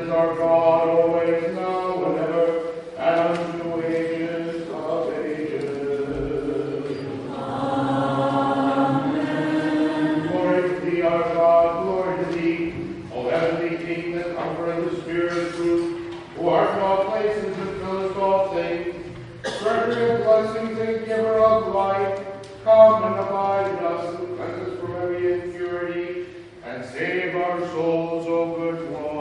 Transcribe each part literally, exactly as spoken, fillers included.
is our God, always, now, and ever, and unto ages of ages. Amen. Glory to thee, our God, glory to thee, O heavenly King, the Comforter of the Spirit of truth, who art in all places and fillest all things, treasury of blessings and giver of life, come and abide in us and cleanse us from every impurity, and save our souls, O good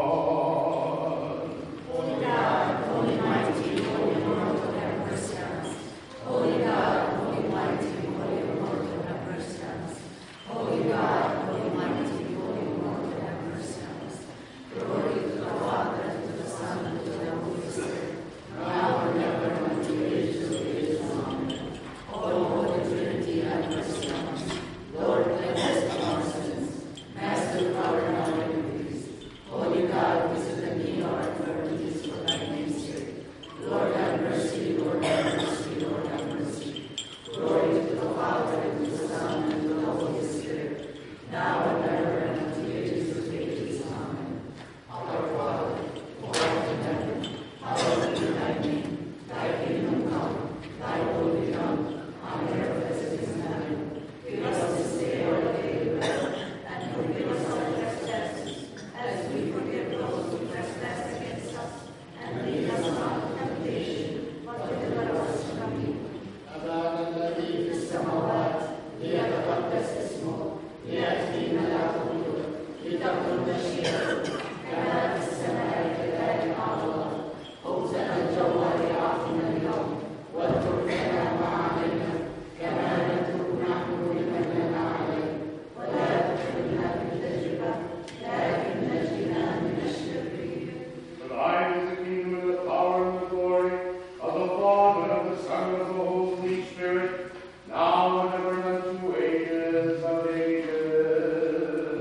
one. Holy God, holy mighty, holy immortal, have mercy on us. Holy God, holy mighty, holy immortal, have mercy on us. Holy God, holy mighty, holy immortal, have mercy on us. Glory to the Father, and to the Son, and to the Holy Spirit, now and ever, and unto ages of ages. Amen. O Holy Trinity, have mercy on us. Lord, cleanse us from our sins. Master, power, and our iniquities. Holy God, visit and heal our infirmities for thy name's sake. Lord, have mercy. Lord, have mercy. Lord, have mercy. Glory to the Father, and to the Son, and to the Holy Spirit, now and ever, and unto ages of ages. Amen. Our Father, who art in heaven, hallowed be thy name. Thy kingdom come, thy will be done, on earth as it is in heaven. Give us this day our daily bread, and forgive us our trespasses, as we forgive those who trespass against us. And lead us not into temptation, but deliver us from evil. أبانا الذي في السماوات ليتقدس اسمه ليأتي ملكوته لتكن مشيئته كما في السماء كذلك على الأرض خبزنا الجوهر أعطنا اليوم واذكر لنا ما علينا كما نترك نحن لمن لنا عليه ولا تدخلنا في تجربة لكن نجنا من الشرير. For thine is the kingdom and the power and the glory of the Father, and of the Son, and of the Holy Spirit, now and ever, and unto ages of ages.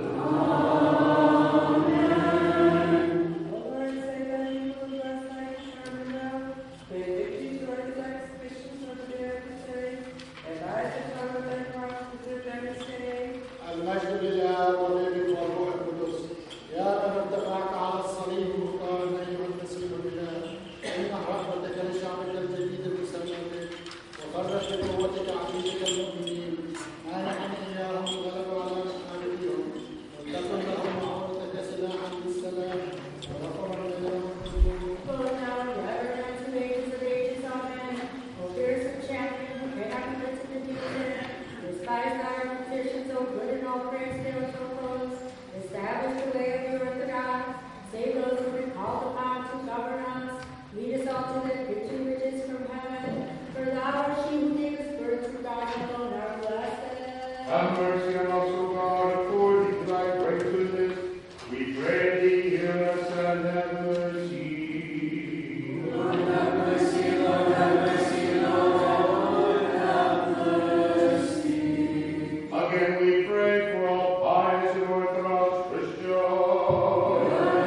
Amen. Lord, say that you will bless thy charm now, pay victory to our exhibitions of the adversary, and I shall come with thy cross to the very say. المجد لله والابن والروح القدس. يا من ارتفعت على الصليب مختارا ايها المسيح الاله، انح رحمتك لشعبك الجديد بسلامتك، وفرج بقوتك عبيدك المؤمنين، مانحا اياهم الغلبه على محاربيهم، ولتكن لهم معونتك سلاحا بالسلام، ونفرا لهم الذنوب. Lord, now and ever, and unto ages of ages. Amen. O fearsome champion, who cannot be lifted in the air, despise our petitions, O good and all praise spiritual foes. Establish the way of the orthodox. Save those who are called upon to govern us. Lead us all to the victory which is from heaven. For thou art she who gavest birth to God alone, our blessed. Have mercy on us, O God, according to thy great goodness. We pray thee, hear us, and have mercy. Lord, have mercy. Lord, have mercy. Lord, have mercy. Again we pray for all pious and orthodox Christians.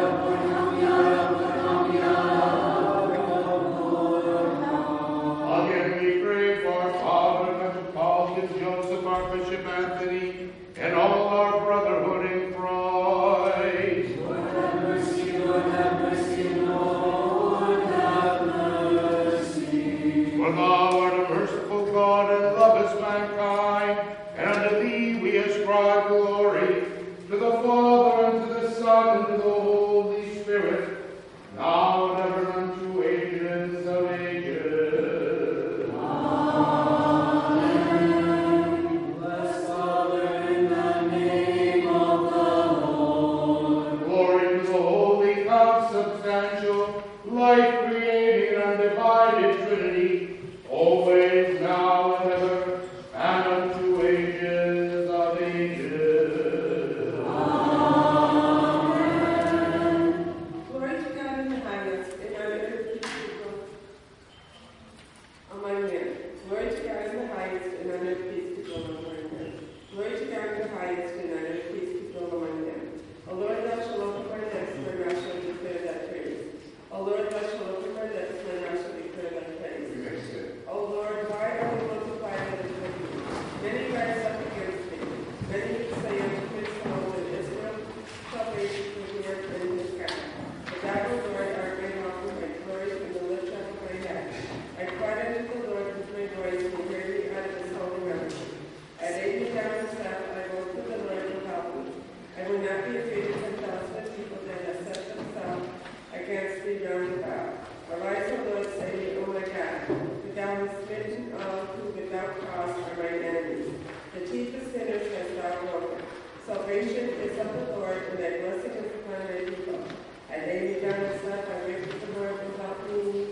Again we pray for our Father, Metropolitan Joseph, our Bishop Anthony, and all our brotherhood in Christ. Lord, have mercy. Lord, have mercy. Lord, have mercy. For thou art a merciful God and lovest mankind, and unto thee we ascribe glory, to the Father, and to the Son, and to the Holy Spirit, now and ever, and unto ages of ages. Amen. Bless Father in the name of Salvation is of the Lord, and thy blessing is upon thy people. I lay me down and slept, I waked with the Lord without me.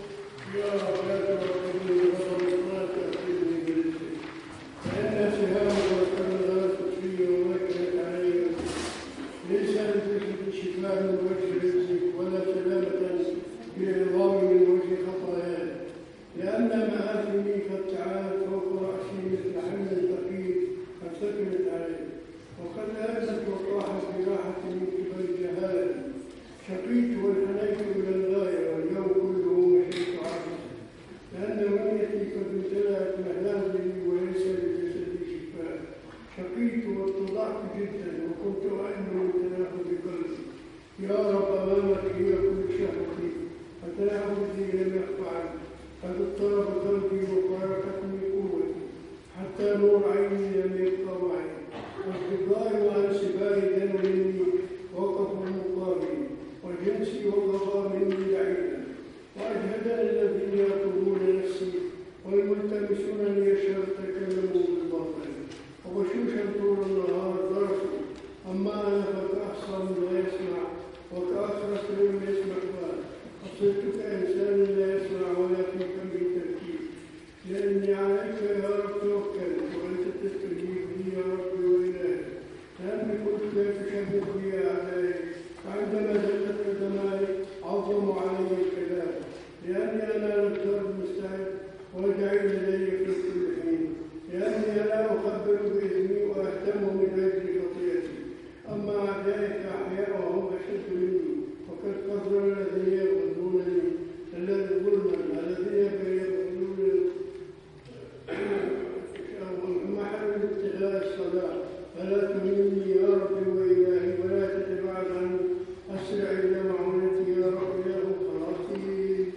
لأن مآثمي قد تعالت فوق رأسي مثل حمل ثقيل قد ثقلت عليه وقد لابست وطاحت براحة من قبل جهالة شقيت وانحنيت إلى الغاية واليوم كله مشيت عاجزا لأن منيتي قد امتلأت مهلازلي وليس لجسدي شفاء شقيت واتضعت جدا وكنت أؤمن بتناهض قلبي يا رب أمامك هي كل شهوتي فتناهضي لم يخفى عني قد اضطرب قلبي وفارقتني قوتي حتى نور عيني لم يبقى معي واصدقائي وانسبائي دنوا مني وقفوا مقابلي وجنسي وقضى مني بعيدا واجهدني الذين يطلبون نفسي والملتمسون لي الشر تكلموا بالباطل وبشوشا طول النهار درسوا اما انا فكاحصى لا يسمع وكاخرس لم يسمع بال صرت كإنسان لا يسمع ولا في فمي تفكير لأني عليك يا رب توكلت وأنت تستجيب لي يا ربي وإلهي لأني قلت لا تشبه بي أعدائي فعندما زلت قدماي عظموا علي الكلام لأني أنا للضرب مستعد وارجعي لدي في كل حين لأني أنا أخبر بإذني وأهتم من أجل خطيئتي أما أعدائك أحياء وهم أشد مني وقد قدر الذين يغضبونني الذي ظلما الذين يبغون محل ابتغاء الصلاة فلا تهمني يا ربي وإلهي ولا تتبعد عني أسرع إلى معونتي يا رب يا خلاصي.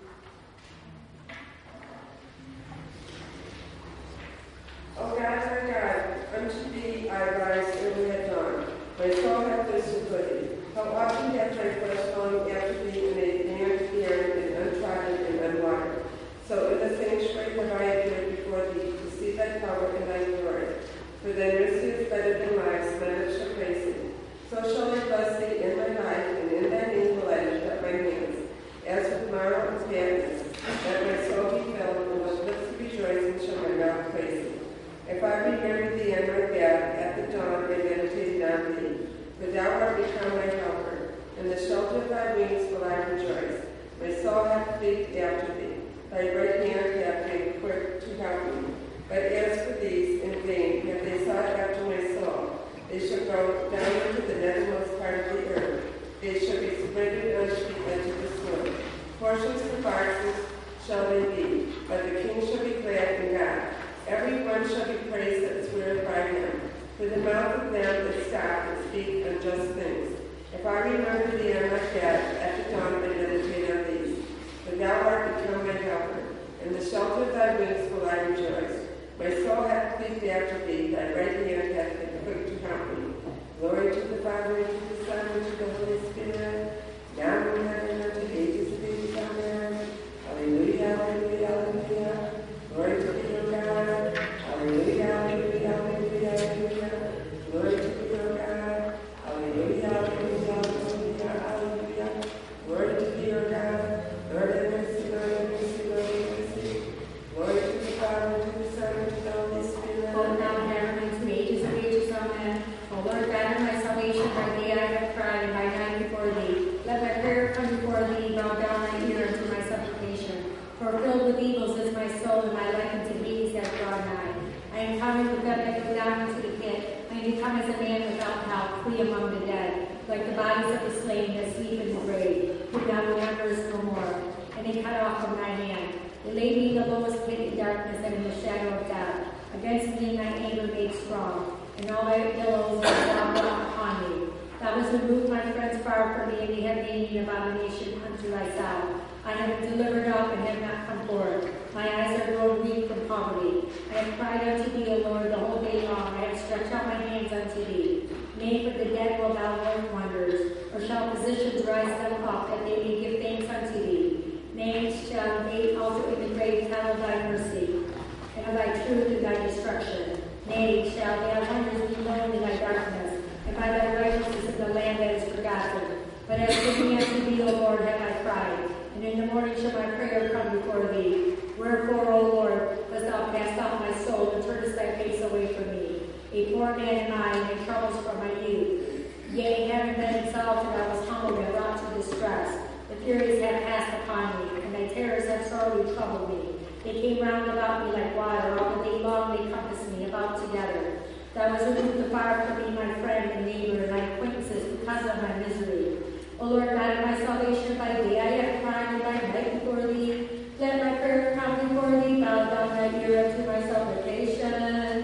O God, our God, unto thee I rise early at dawn. My soul hath thirsted for thee. How often hath my flesh longed after thee in a land barren and untrodden and unwatered. So in the sanctuary have I appeared before thee to see thy power and thy glory. For thy mercy is better than life, my lips shall praise thee. So shall I bless thee in my life, and in thy name will I lift up my hands. As with marrow and gladness, let my soul be filled, and with lips of rejoicing shall my mouth praise thee. If I remember thee on my bed, at the dawn I meditated on thee. For thou art become my helper. In the shelter of thy wings will I rejoice. My soul hath leaped after thee. Thy right hand hath been quick to help me. But as for these, in vain have they sought after my soul. They shall go down into the nethermost part of the earth. They shall be splintered on sheep unto the sword. Portions for foxes shall they be, but the king shall be glad in God. Every one shall be praised that sweareth by him. For the mouth of them that stop and speak unjust things. If I remember thee on my bed, at the dawn I meditate on these. For thou art become my helper. In the shelter of thy wings will I rejoice. My soul hath leaped after thee, thy right hand hath been quick to help me. Glory to the Father, and to the Son, and to the Holy Spirit, now and ever, and unto ages of ages. Amen. Hallelujah, hallelujah, hallelujah. Glory to thee, O God. Hallelujah, hallelujah, hallelujah, hallelujah. Glory to thee, O God. Hallelujah, hallelujah, hallelujah, hallelujah. Glory to thee, O God. Lord have mercy, Lord have mercy, Lord have mercy. Glory to the Father, and to the Son, and to the Holy Spirit. Both now and ever, and to ages of ages. Amen. O Lord God of my salvation, by thee I have cried, and by night before thee. Let my prayer come before thee, bow down thy ear unto my supplication. For filled with evils is my soul, and my life unto Hades hath drawn nigh. I am counted with them that go down into the pit. I am become as a man without help, free among the dead, like the bodies of the slain that sleep in the grave, who thou rememberest no more. And they cut off from thine hand. They laid me in the lowest pit in darkness and in the shadow of death. Against me in thy anger made strong, and all thy billows thou brought upon me. Thou hast removed my friends far from me, and they have made me an abomination unto thyself. I have been delivered up and have not come forth. My eyes are grown weak from poverty. I have cried unto thee, O Lord, the whole day long. I have stretched out my hands unto thee. Nay, for the dead wilt thou work wonders, or shall physicians rise them up, that they may give thanks unto thee? Nay, shall they also in the grave tell of thy mercy, and of thy truth and thy destruction? Nay, shall thy wonders be known in thy darkness, forgotten. But as for me unto thee, O Lord, have I cried, and in the morning shall my prayer come before thee. Wherefore, O Lord, dost thou cast out my soul, and turnest thy face away from me? A poor man am I, and in troubles from my youth. Yea, having been exalted, I was humbled and brought to distress. The Furies have passed upon me, and thy terrors have sorely troubled me. They came round about me like water, all the day long they compassed me about together. Thou was removed afar from me, my friend and neighbor, and my acquaintances, because of my misery. O Lord God of my salvation, by day I have cried and by night before thee. Let my prayer come before thee, bow down thy ear unto my supplication.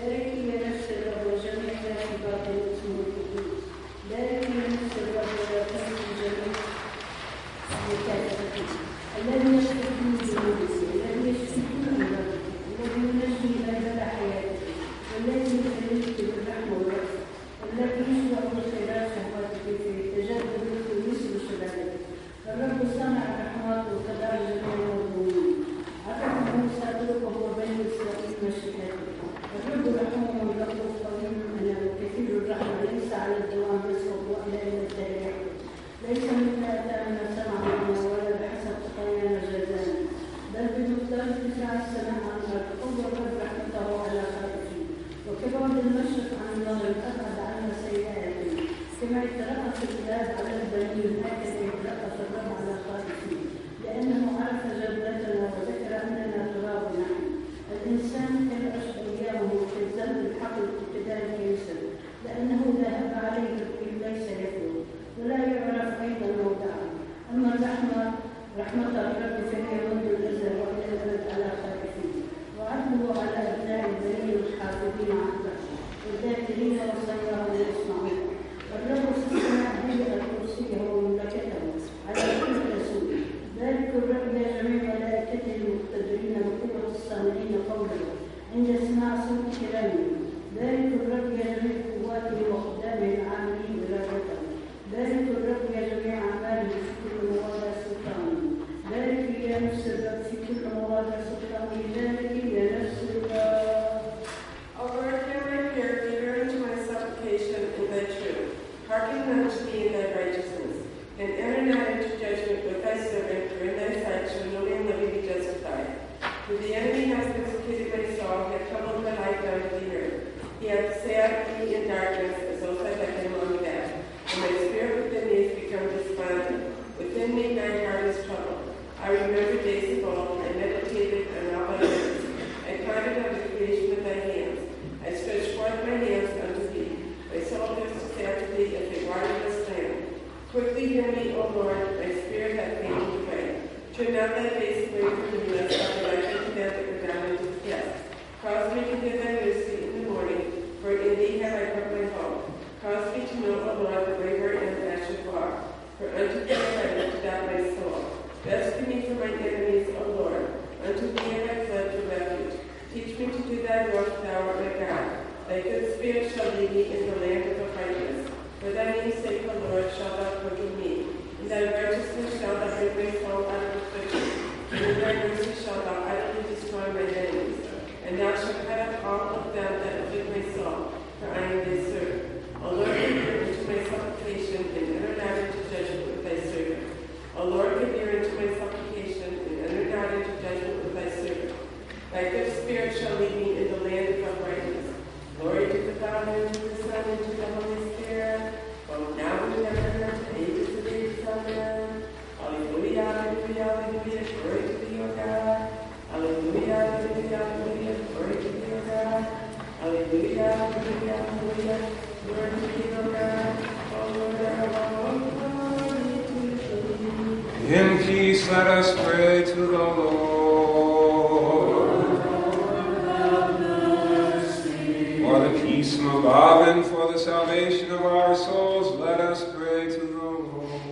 الذي يشفيني بنفسي، الذي يشفيني بنفسي، الذي ينجي بدل حياتي، والذي يخليك بالرحمة والرأفة، الذي يشرع بالخيرات شهواتك في تجدد مثل شبابك. الرب صنع الرحمات وقدر جميع المظلومين. عرف موسى طرقه وبني إسرائيل مشيئته. الرب رحوم رؤوف طويل الأنام كثير الرحمة، ليس على الدوام يسقط وإلى إلى التاريخ. ليس مثل أتانا سمع معنا ولا بحسب خطايانا جزانا، بل بمقدار ارتفاع السماء عن الأرض قوة الرب رحمته على خائفين، وكبعد المشرق عن المغرب أبعد عنا سيئاتنا. كما يترأف الكلاب على البنين هكذا يترأف الرب على خائفين، لأنه عرف جبلتنا وذكر أننا تراب نحن. الإنسان كالعشب أيامه كالزمن الحقل كذلك يسر، لأنه ذهب عليه الطيب ليس يفلو ولا يعرف أيضا موضعه. أما الرحمة رحمة الرب فهي منذ الأزل وإلى الأبد على خائفين، وعدله على أبناء البنين الحافظين عهده والذاكرين وصاياه ويصنعون. الرب في السماء هيئ كرسيه ومملكته على كل رسول. ذلك الرب يا جميع ملائكته المقتدرين بقوة الصانعين قوله عند سماع صوت كلامه. ذلك الرب يا جميع قواته وخدامه العاملين إرادته. ذلك الرب يا جميع أعماله في كل مواضع سلطانه. ذلك يا نفس الرب في كل مواضع سلطانه. ذلك يا نفس الرب. O Lord, hear my prayer, give ear unto my supplication in thy truth. Hearken unto me in thy righteousness, and enter not into judgment with thy servant, for in thy sight shall no man living be justified. For the enemy has persecuted my soul, he hath troubled my life down to the earth. He hath set me in darkness, as though I had been among death. And my spirit within me is become despondent. Within me my heart is troubled. I remember days of old, I meditated on all thy works. I pondered on the creation of thy hands. I stretched forth my hands unto thee. My soul thirsteth after thee as a waterless land. Quickly hear me, O Lord, my spirit hath fainted away. Turn not thy face away from me, lest I be like unto them that were down into the depths. Cause me to hear thy mercy in the morning, for in thee have I put my hope. Cause me to know, O Lord, the way wherein I should walk, for unto thee have I lifted up my soul. Rescue me from my enemies, O Lord. Unto thee have I fled for refuge. Teach me to do thy will, thou art my God. Thy good spirit shall lead me in the land of uprightness. For thy name's sake, O Lord, shalt thou forgive me. In thy righteousness shalt thou bring my soul out of affliction. And in thy mercy shalt thou utterly destroy my enemies. And thou shalt cut off all of them that afflict my soul, for I am thy servant. O Lord, give ear unto my supplication, and enter not into judgment with thy servant. O Lord, give ear unto my supplication, and enter not into judgment with thy servant. Thy good spirit shall lead me in the land of uprightness. Glory to the Father, and to the Son, and to the Holy Spirit, both now and ever, and to ages of ages. Amen. Hallelujah, hallelujah, hallelujah. Glory to thee, O God. Hallelujah, hallelujah, hallelujah. Glory to thee, O God. Hallelujah, hallelujah, hallelujah. Glory to thee, O God. O Lord, our Lord, glory to thee. In peace let us pray to the Lord. For the peace from above and for the salvation of our souls, let us pray to the Lord.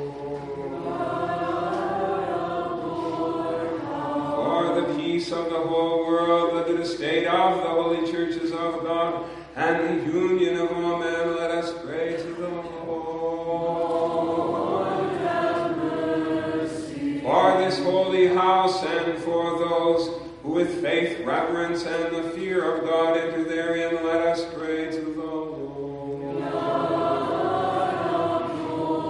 For the peace of the whole world, the good estate of the holy churches of God, and the union of all men, let us pray to the Lord. For this holy house and for those who with faith, reverence, and the fear of God enter therein, let us pray to the Lord.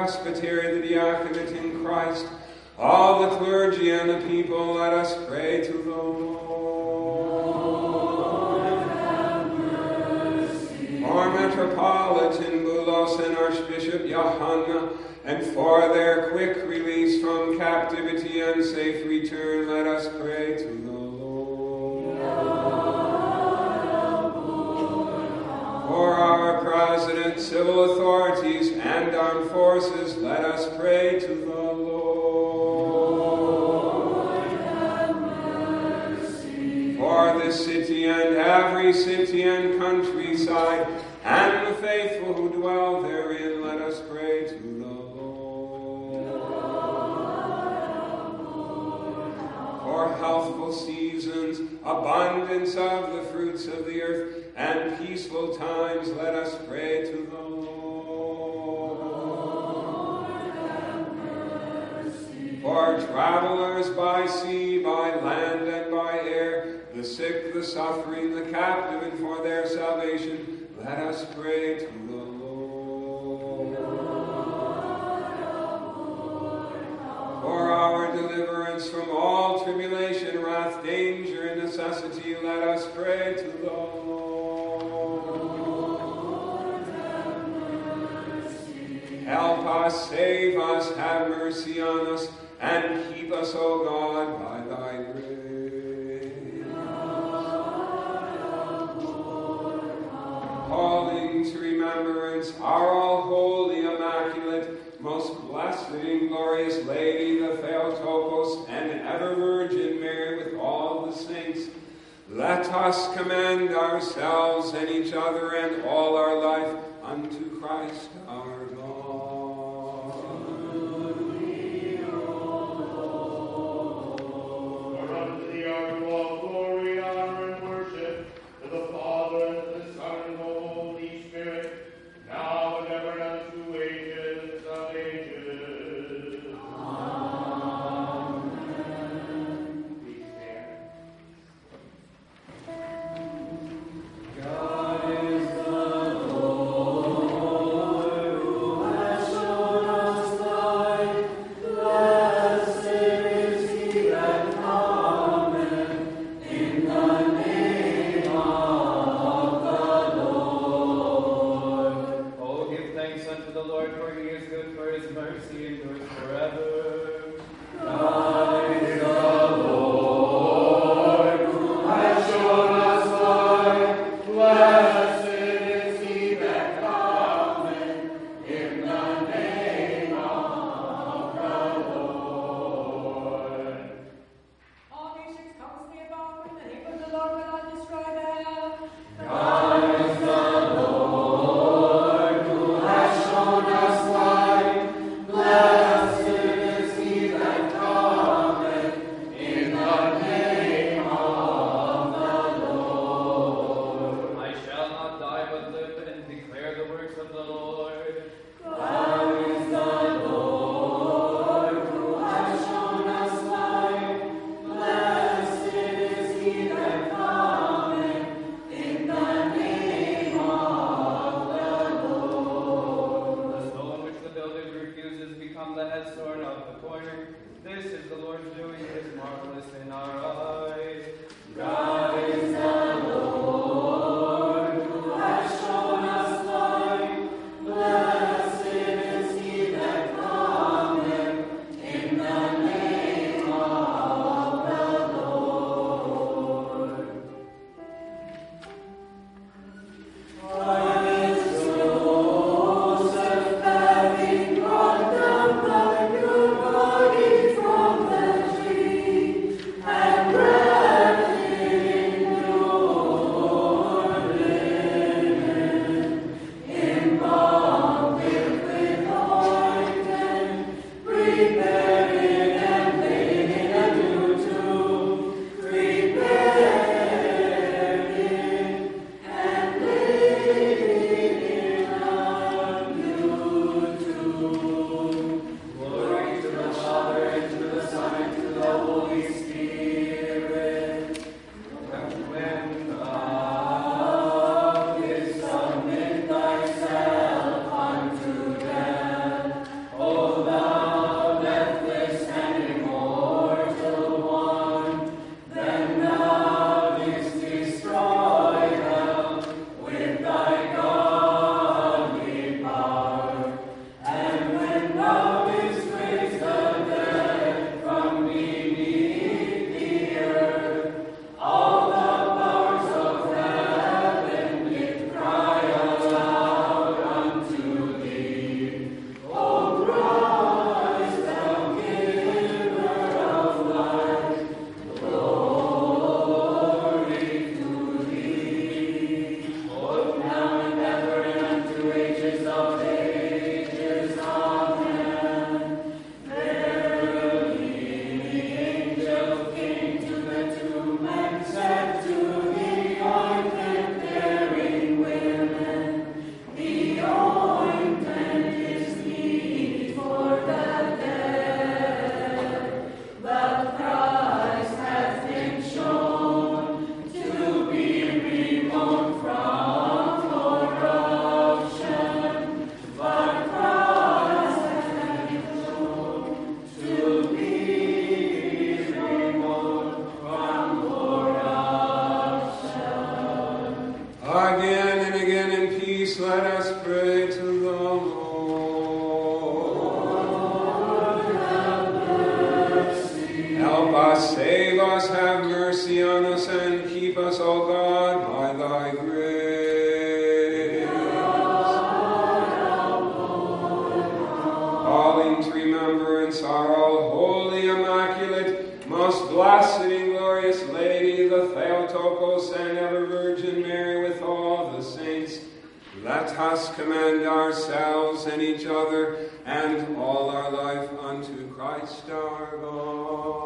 presbytery, the diaconate in Christ, all the clergy and the people, let us pray to the Lord. Lord, have mercy. For Metropolitan Boulos and Archbishop Johanna, and for their quick release from captivity and safe return, let us pray to the Lord. For our President, civil authorities, and armed forces, let us pray to the Lord. Have mercy. For this city and every city and countryside, and the faithful who dwell therein, let us pray to the Lord. For healthful seasons, abundance of the fruits of the earth, and peaceful times, let us pray to the Lord. Have mercy. For travelers by sea, by land, and by air, the sick, the suffering, the captive, and for their salvation, let us pray to the Lord. For our deliverance from all tribulation, wrath, danger, and necessity, let us pray to the Lord. Help us, save us, have mercy on us, and keep us, O God, by thy grace. Calling to remembrance our all holy, immaculate, most blessed and glorious Lady, the Theotokos, and ever Virgin Mary, with all the saints, let us commend ourselves and each other and all our life unto Christ our God. For unto thee are all glory, honor, and worship, to the Father, and to the Son, and the Holy Spirit, now and ever, and unto ages of ages. Amen. Please stand. God is the Lord who has shown us light. Blessed is he that cometh in the name of the Lord. Oh, give thanks unto the Lord, for he is good, for his mercy endures forever. God is the Lord who has shown us light. Blessed is he that cometh in the name of the Lord. All nations come to me about in the name of the Lord will I destroy them. God is the Lord who has shown us light. Blessed is he that cometh in the name of the Lord. I shall not die but live and declare the works of the Lord. God is the Lord who has shown us light. Blessed is he that cometh in the name of the Lord. The stone which the builders refuses become the headstone of the corner. This is the Lord's doing, it is marvelous in our eyes. God is the Lord who has shown us light. Blessed is he that cometh in the name of the Lord. Praise Joseph, having brought the blood body from the tree, and Help us, save us, have mercy on us, and keep us, O God, by thy grace. Calling to remembrance our all holy, immaculate, most blessed and glorious Lady, the Theotokos, and ever Virgin Mary, with all the saints, let us commend ourselves and each other and all our life unto Christ our God.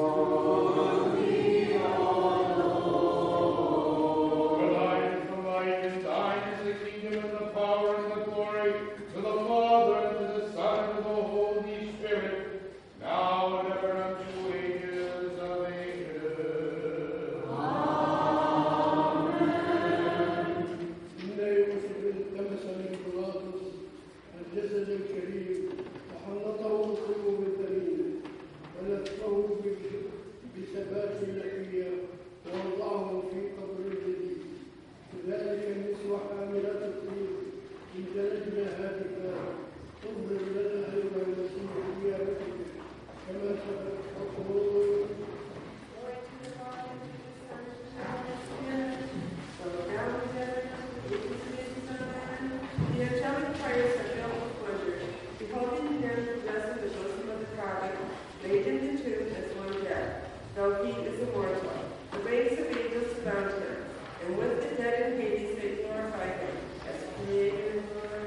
For thine is the light, and thine is the kingdom, and the power, and the glory, to the Father, and to the Son, and to the Holy Spirit, now and ever, unto ages of ages. إنه يوسف التمس من بيلاطس الجسد الكريم وحنطه بالقلوب الدليل ولفه بثبات الأحياء ووضعه في قبر جديد. كذلك النسوة حاملات الطيب إن جلدنا هاتفا انظر لنا أيها المسيح زيارتك كما سبق تقول. The angelic choirs are filled with pleasure, beholding him who blesses the bosom of the prophet, laid in the tomb as one dead, though he is immortal. The rays of angels surround him, and with the dead in Hades they glorify him as creator and Lord.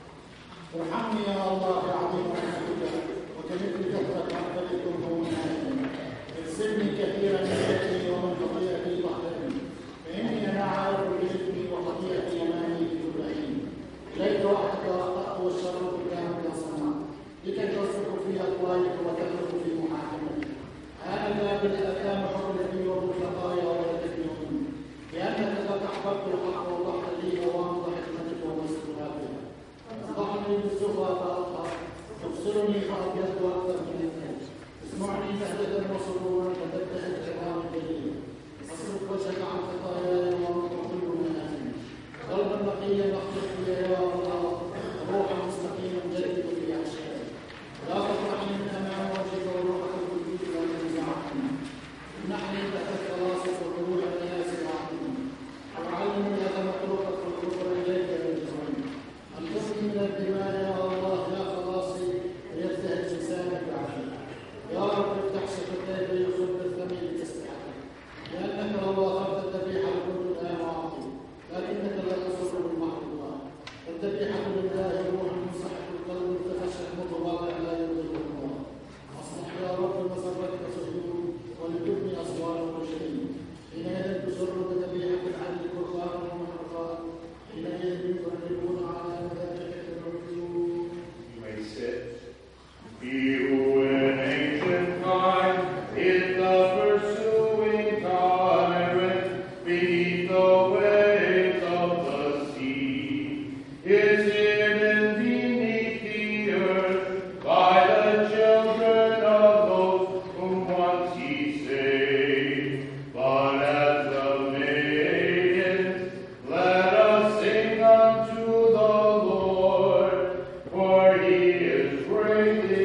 ارحمني يا الله يا عظيم رحمتك وكمثل كثرة محبتكم هوناتي. اغسلني كثيرا من اثمي ومن خطيئتي طهرني، فاني انا عارف باثمي وخطيئتي امامي في كل حين. اليك وحدك اخطات والشر قدامك صنعت، لكي تصرخ في اقوالك وتترك في محاكمتك. هذا بالاثام حكمتي وبالخطايا ولا تكلمني، لانك قد احببت الحق ووضحت لي غوامض حكمتك ومسؤولاتها. اصبحني بالزهره فاطهر، تبصرني فابيض اكثر من الثلج. اسمعني بهجة وسرورا فتبتهج عظام الجليل. اصرف وجهك عن خطاياي وانظر كل منامي. قلبا نقيا اخلق لي يا الله، روحا مستقيما جدد في احشائي. لا تطرحني من امام وجهك وروحك القدوس لا تنزعني. امنحني تحت خلاصك وروح الناس وعظيم. وعلمني هذا مطلوبك والكفر اليك يرجعون. انقذني من الدماء يا الله يا خلاصي، ويزدهر لسانك بعافية. يا رب افتح شفتيك ليصب الثمين بتسبيحتك، لانك لو اخذت الذبيحه لكنت الان اعطي، لكنك لا تصر بالمحظوظات. والذبيحه لله روح منصحك القلب تفشح متواضع لا يرضيه الله. اصلح يا رب مسرتك صهيون ولتبني اسوار اورشليم. حينئذ تسر بذبيحه العدل قربانا ومحرقات، حينئذ يقربون على مذابحك العجول. You may sit. He who in ancient time is the pursuing tyrant beneath the waves of the sea, is hidden beneath the earth by the children of those whom once he saved. But as the maidens, let us sing unto the Lord, for he is greatly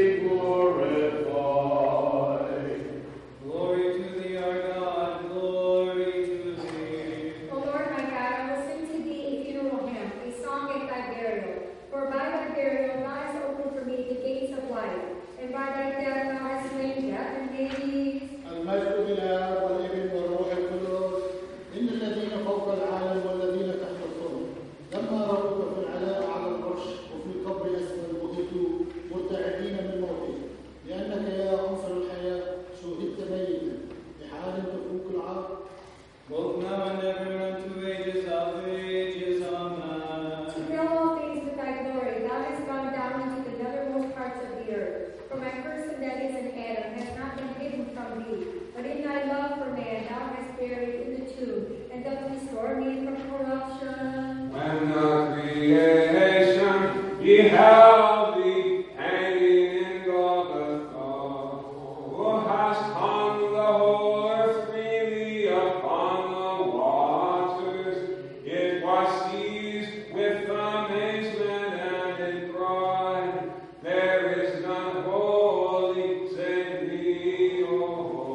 glorified. Glory to thee, our God, glory to thee. O Lord my God, I will sing to thee a funeral hymn, a song at thy burial. For by thy burial thou hast opened for me the gates of life, and by thy death thou hast slain death and Hades. المجد للآب والابن والروح القدس. إن الذين فوق العالم والذين تحت الأرض لما رأوك في العلاء على العرش وفي القبر أسفل بهتوا مرتعدين من موتك، لأنك يا عنصر الحياة شهدت ميتا بحال تفوق العار. Both now and ever unto ages of ages, amen. To fill all things with thy glory, thou hast gone down into the nethermost parts of the earth. For my person that is in Adam has not been hidden from thee, but in thy love for man thou hast buried in the tomb, and dost restore me from corruption. When the creation beheld thee hanging in Golgotha, who hast hung the whole earth freely upon the waters, it was seized with amazement and it cried, there is none holy save thee, O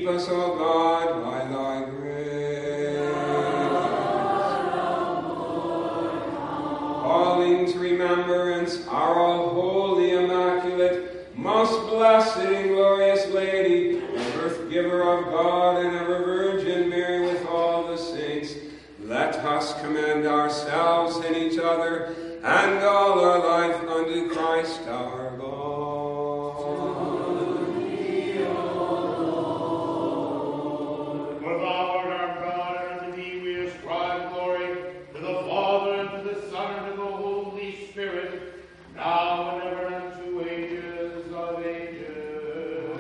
us, O God, by thy grace. Calling to remembrance our all-holy, immaculate, most blessed and glorious Lady, the birth-giver of God and ever Virgin Mary with all the saints, let us commend ourselves and each other and all our life unto Christ our God. For thou art our God, and unto thee we ascribe glory, to the Father, and to the Son, and to the Holy Spirit, now and ever, and unto ages of ages.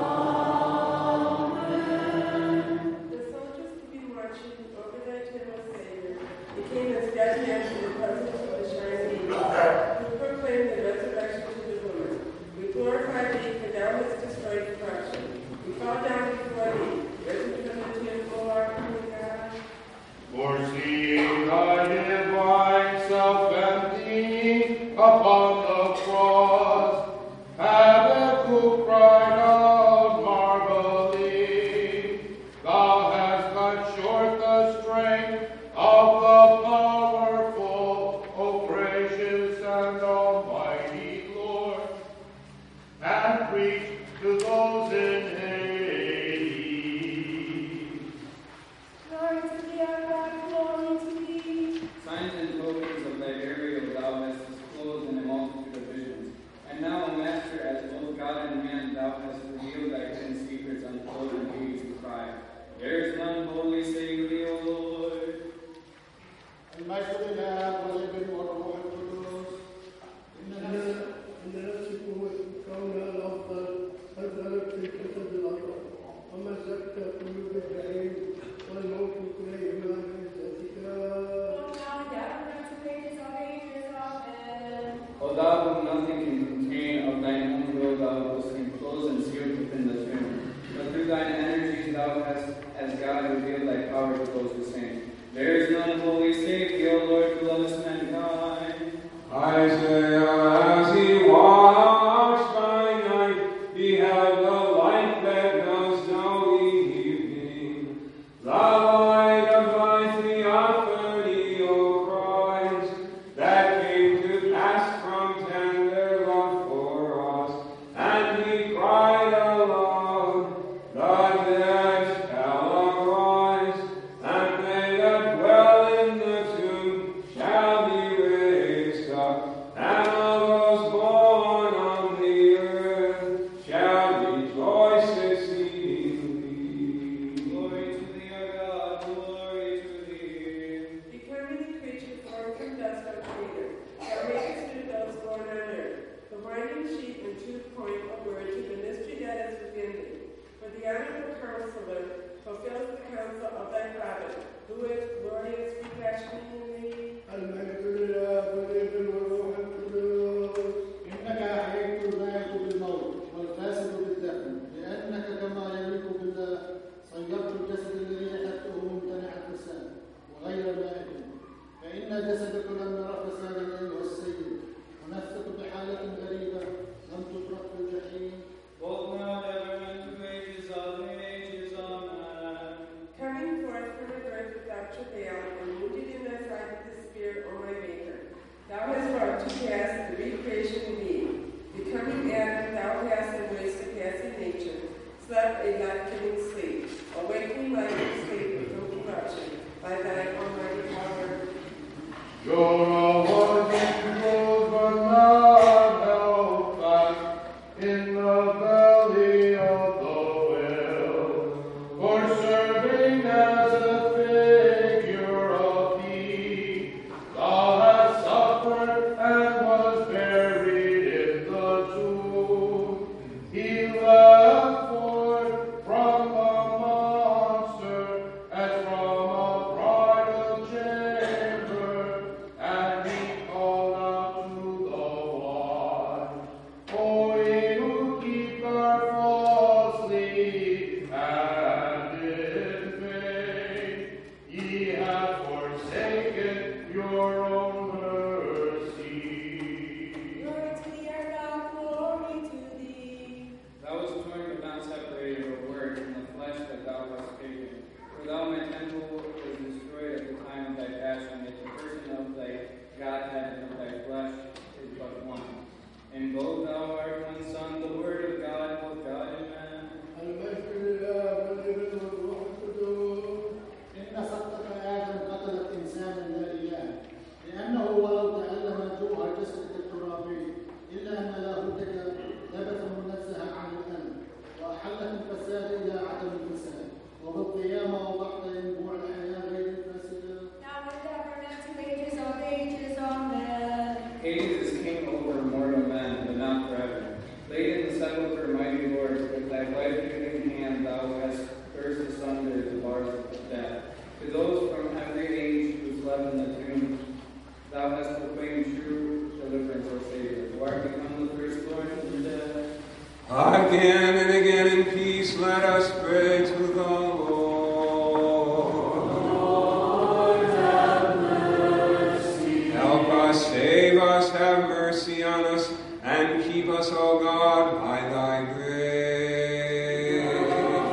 The soldiers to be marching over their temple Savior became as dead men in the presence of the shining eagle, who proclaimed the resurrection to the woman. We glorify thee, for thou hast destroyed corruption. We fall down before thee, risen from the tomb, O our holy God. Foreseeing thy divine self-emptying upon the cross, Habakkuk cried out, marveling, thou hast cut short the strength of the powerful, O gracious and almighty Lord, and preach to those in Hades. Glory to thee, our God, glory to thee. Signs and tokens of thy burial thou hast disclosed in a multitude of visions. And now, O Master, as both God and man, thou hast revealed thy hidden secrets unto those in Hades who cry, there is none holy save thee, O Lord. المجد لله والابن والروح القدس إننا نثق كونها الأفضل أزهرت في كتب الأرض ومزقت قلوب الجحيم والموت كليهما من ذاتك. O thou whom nothing can contain, of thine own will thou wast enclosed and sealed within the tomb. But through thine energies thou hast, as God, revealed thy power to those who sing. There is none holy save thee, O Lord, who lovest mankind. Isaiah, as he watched by night, beheld the light that knows no evening. The light of thy theophany, O Christ, that came to pass from tender love for us. And he cried aloud, the dead shall arise, and they that dwell in the tomb shall be raised up, and all those born on the earth shall rejoice exceedingly. Glory to thee, our God, glory to thee. Becoming a creature formed from dust, our Creator, thou makest new those born on earth. The winding sheet and truth point a word to the mystery that is within thee. For the honorable counselor fulfills the counsel of thy Father, who is glorious, refashioning in thee. المجد لله والابن والروح القدس إنك أحييت الغاية بالموت والفاسد بالدفن لأنك كما يليق بالله صيرت الجسد الذي أخذته ممتنع الفساد وغير لائم فإن جسدك لم يرى فسادا أيها السيد ونفسك بحالة غريبة لم تترك في الجحيم. Both now and ever unto ages of ages, amen. Coming forth from the earth without travail, and wounded in thy side with the spear, O my Maker, thou hast brought to pass the recreation in thee. Becoming Adam, thou hast embraced the passing nature, slept a life-giving sleep, awakening life from sleep from corruption, by thy almighty power. You're a wonderful but not held fast in the belly Thy life-giving hand thou hast burst asunder the bars of death. To those from every age who slept in the tomb, thou hast proclaimed true deliverance, O Savior. Who art become the first Lord from the dead. Again and again in peace let us pray to the Lord. Lord, have mercy. Help us, save us, have mercy on us, and keep us, O God, by thy grace.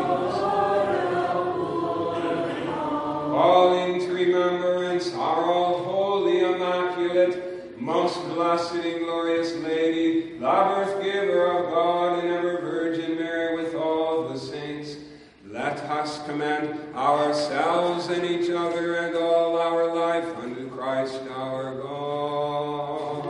Calling to remembrance our all-holy, immaculate, most blessed and glorious Lady, the birth giver of God and ever Virgin Mary with all the saints, let us commend ourselves and each other and all our life unto Christ our God.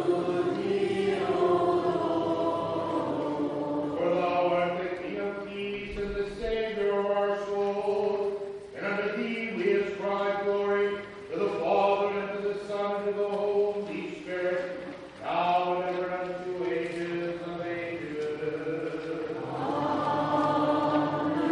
For thou art the King of peace and the Savior of our souls, and unto thee we ascribe glory, to the Father and to the Son and to the Holy Spirit, now and ever unto ages of ages. Amen.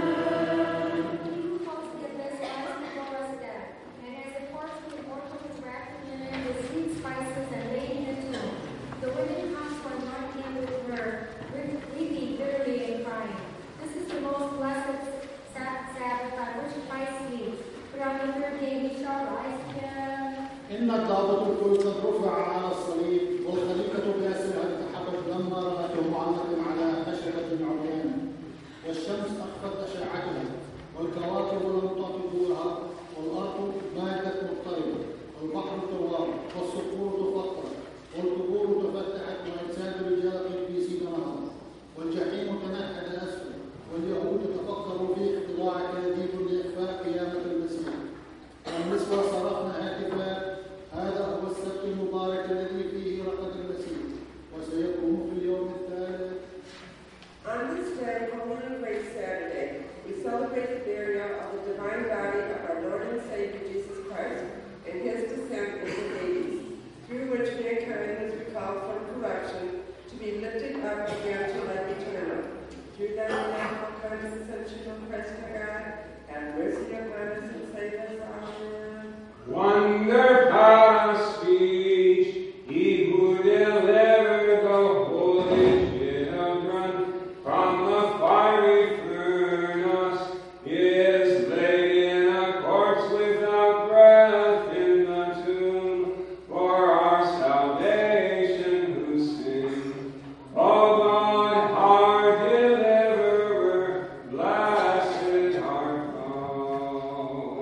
He calls forgiveness lies before us death, and as it pours from the work of his wrath linen with sweet spices and laid in a tomb, the women come to anoint him with myrrh, weeping bitterly and crying. This is the most blessed Sab- Sabbath on which Christ sleeps, but on the third day he shall rise again. إن ضابط الكل قد رفع على الصليب، والخليقة بأسرها التحقت لما رأته معلقا على خشبة العريان، والشمس أخفت أشعتها، والكواكب لم تعطي ضوءها، والأرض ماتت مضطربة، والبحر طوال، والصخور تفطر، والقبور تفتحت، وأجساد رجال قديسين نهضت، والجحيم تنهد أسفل، واليهود تفكروا في اختراع كاذب لإخفاء قيامة المسيح. والنسوة صرخن هاتفا: هذا هو السبت المبارك الذي فيه رقد المسيح، وسيقوم في اليوم الثالث. On this day, Holy and Great Saturday, we celebrate the burial of the divine body of our Lord and Savior Jesus Christ and his descent into Hades, through which mankind is recalled from corruption to be lifted up again to life eternal. Through thy wonderful condescension, O Christ our God, have mercy upon us and save us. Amen. Wonder past speech, he who delivered the holy children from the fiery furnace, is laid in a corpse without breath in the tomb, for our salvation who sing. O God, our deliverer, blessed art thou.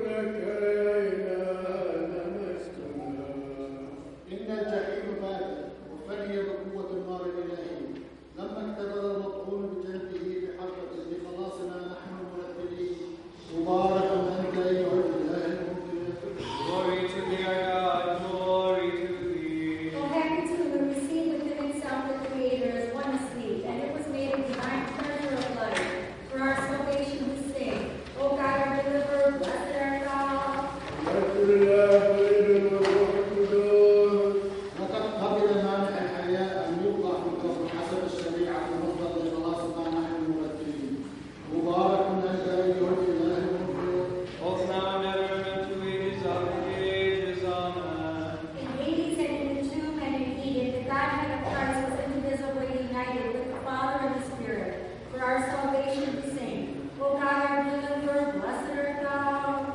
إن الجحيم باتت، وفني بقوة النار الإلهية، لما اكتبل المطعون بجنبه بحرقة لخلاصنا نحن المرتبين. مبارك أنت أيها الإله المبين. Glory to thee, our God, glory to thee. O happy tomb that received within itself the Creator as one asleep, and it was made a divine treasure of life. For our salvation we sing, O God, our deliverer, blessed art thou. لقد قبل مانع الحياة أن يوضع في القبر حسب الشريعة المفضل لخلاصنا نحن المرتبين. مبارك أنت أيها الإله المبين. Both now and ever and unto ages of ages. Amen. In Hades and in the tomb and in Eden, the Godhead of Christ was indivisibly united with the Father and the Spirit. For our salvation we sing, O God, our deliverer, blessed art thou.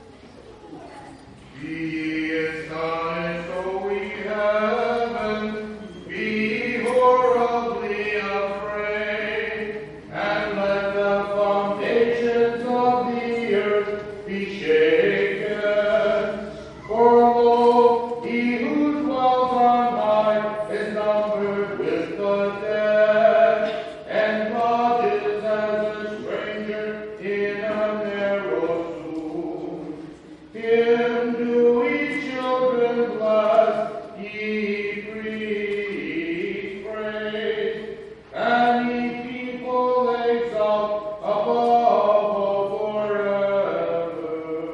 Be astonished, O ye heavens, be horribly afraid, and let the foundations of the earth be shaken. For lo, he who dwells on high is numbered with the dead, and lodges as a stranger in a narrow tomb. Him do we children bless, ye preach praise, and ye people exalt above forever.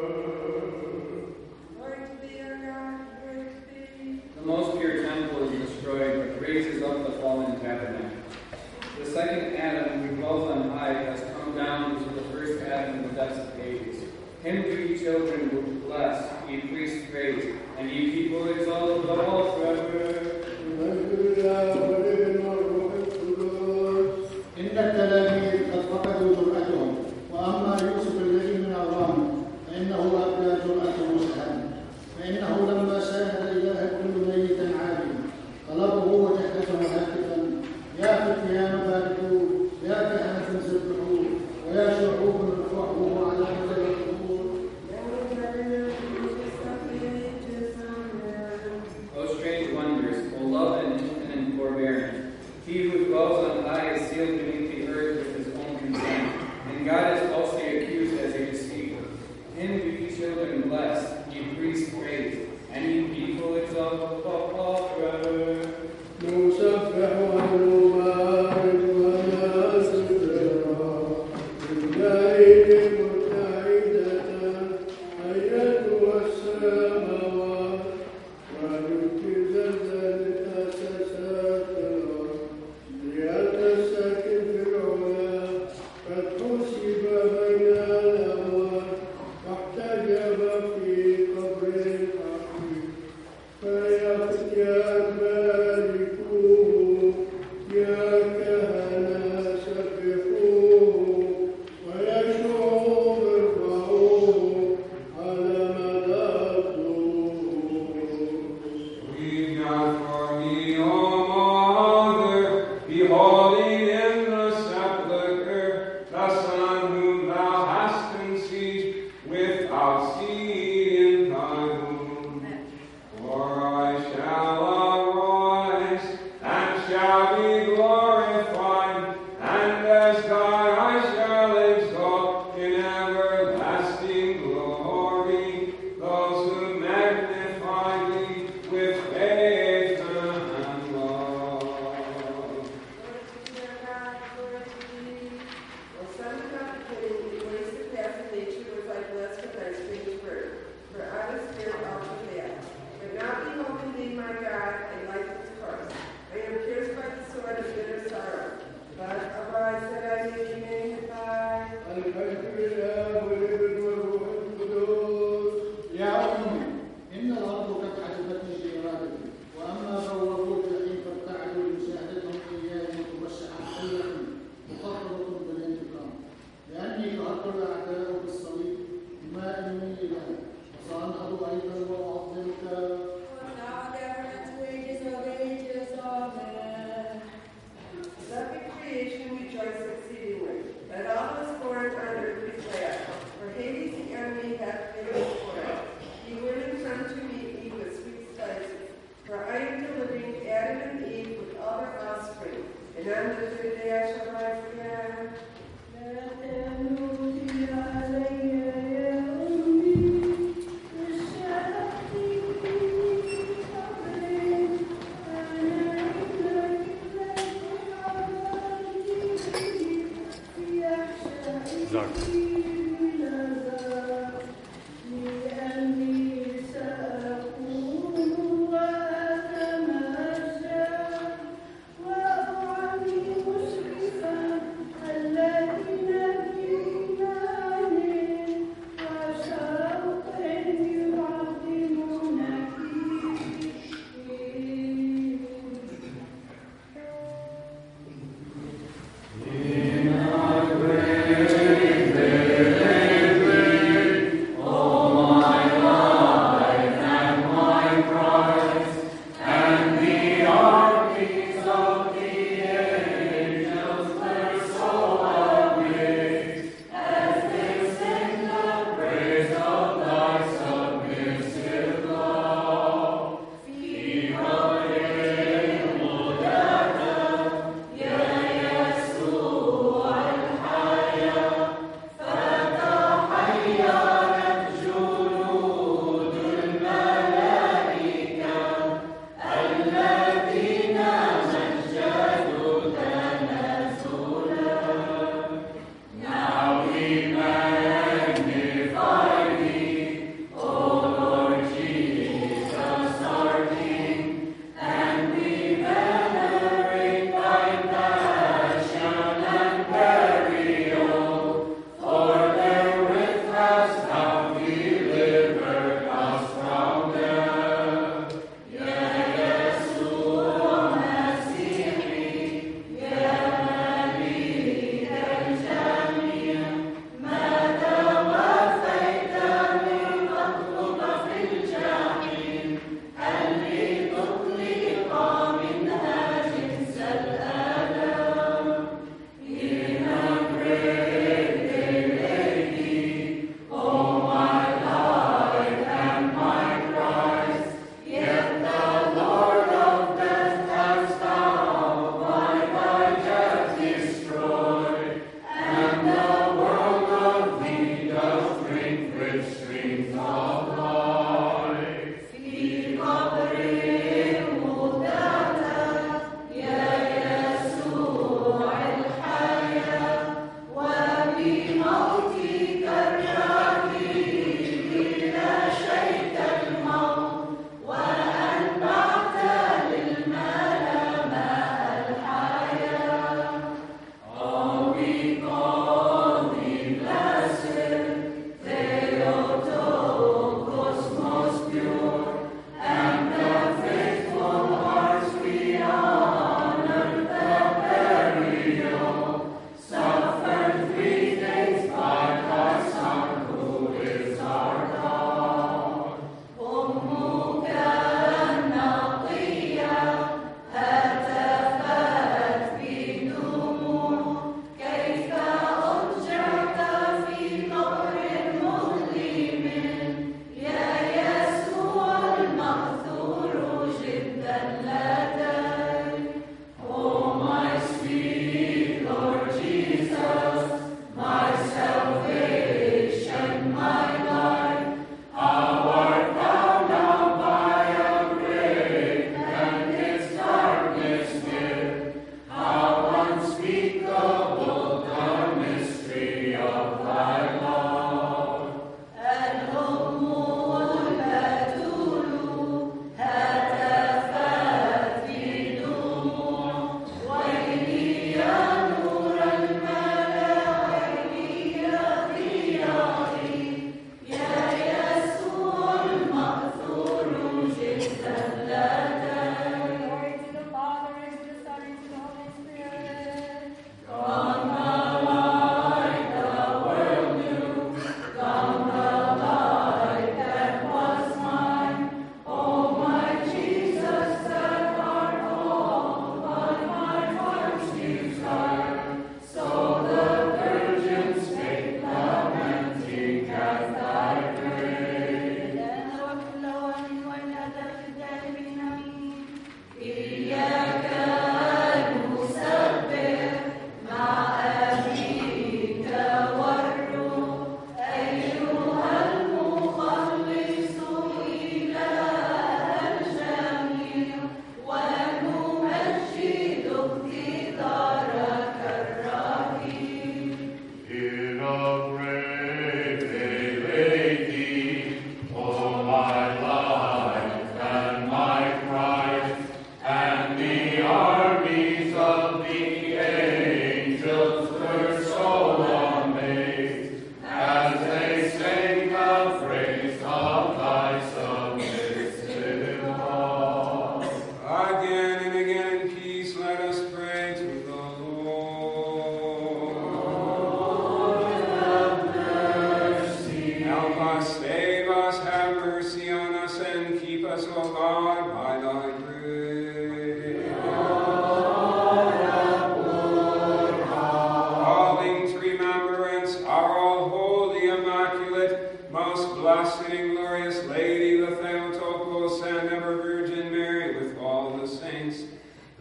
Glory to thee, our God, glory to thee. The most pure temple is destroyed, but raises up the fallen tabernacle. The second Adam, who dwells on high, has come down into the first Adam in the depths of Hades. Him do ye children bless, ye priests praise, and ye people exalt above all forever. إن التلاميذ قد فقدوا جرأتهم، وأما يوسف الذي من الرام فإنه أبدى جرأته سهلا، فإنه لما شاهد إله كل ميت عالم طلبه وجهته هاتفا: يا فتيان باركوا، يا كهنة سبحوا، ويا شعوب ارفعوا على مدى القبور. O strange wonders, O love and infinite forbearance! He who dwells on high is sealed beneath the earth with his own consent, and God is falsely accused as a deceiver. Him do ye children bless, ye priests praise, and ye people exalt above all forever. Thank you.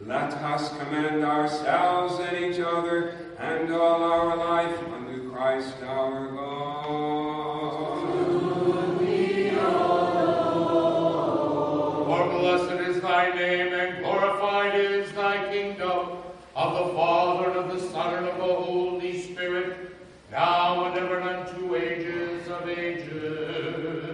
Let us commend ourselves and each other and all our life unto Christ our God. For blessed is thy name, and glorified is thy kingdom, of the Father, and of the Son, and of the Holy Spirit, now and ever, and unto ages of ages.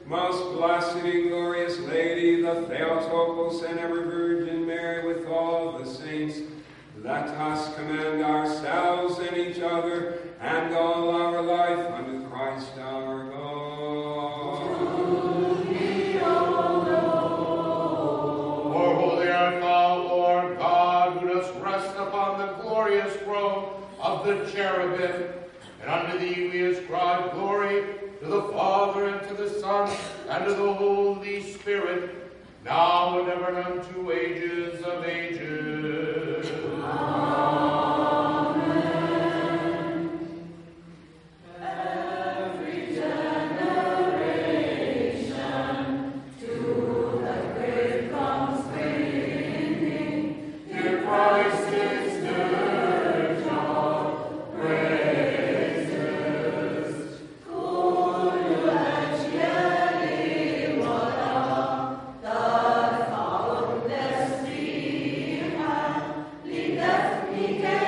most blessed and glorious Lady, the Theotokos, and ever Virgin Mary, with all the saints, let us commend ourselves and each other and all our life unto Christ our God. For holy art thou, Lord God, who dost rest upon the glorious throne of the cherubim, and unto thee we ascribe glory, to the Father, and to the Son, and to the Holy Spirit, now and ever, and unto ages of ages. Amen. Every generation to the grave comes bringing, dear Christ is dirge of praises. Curiacieli vada, that followed destiny, leadeth me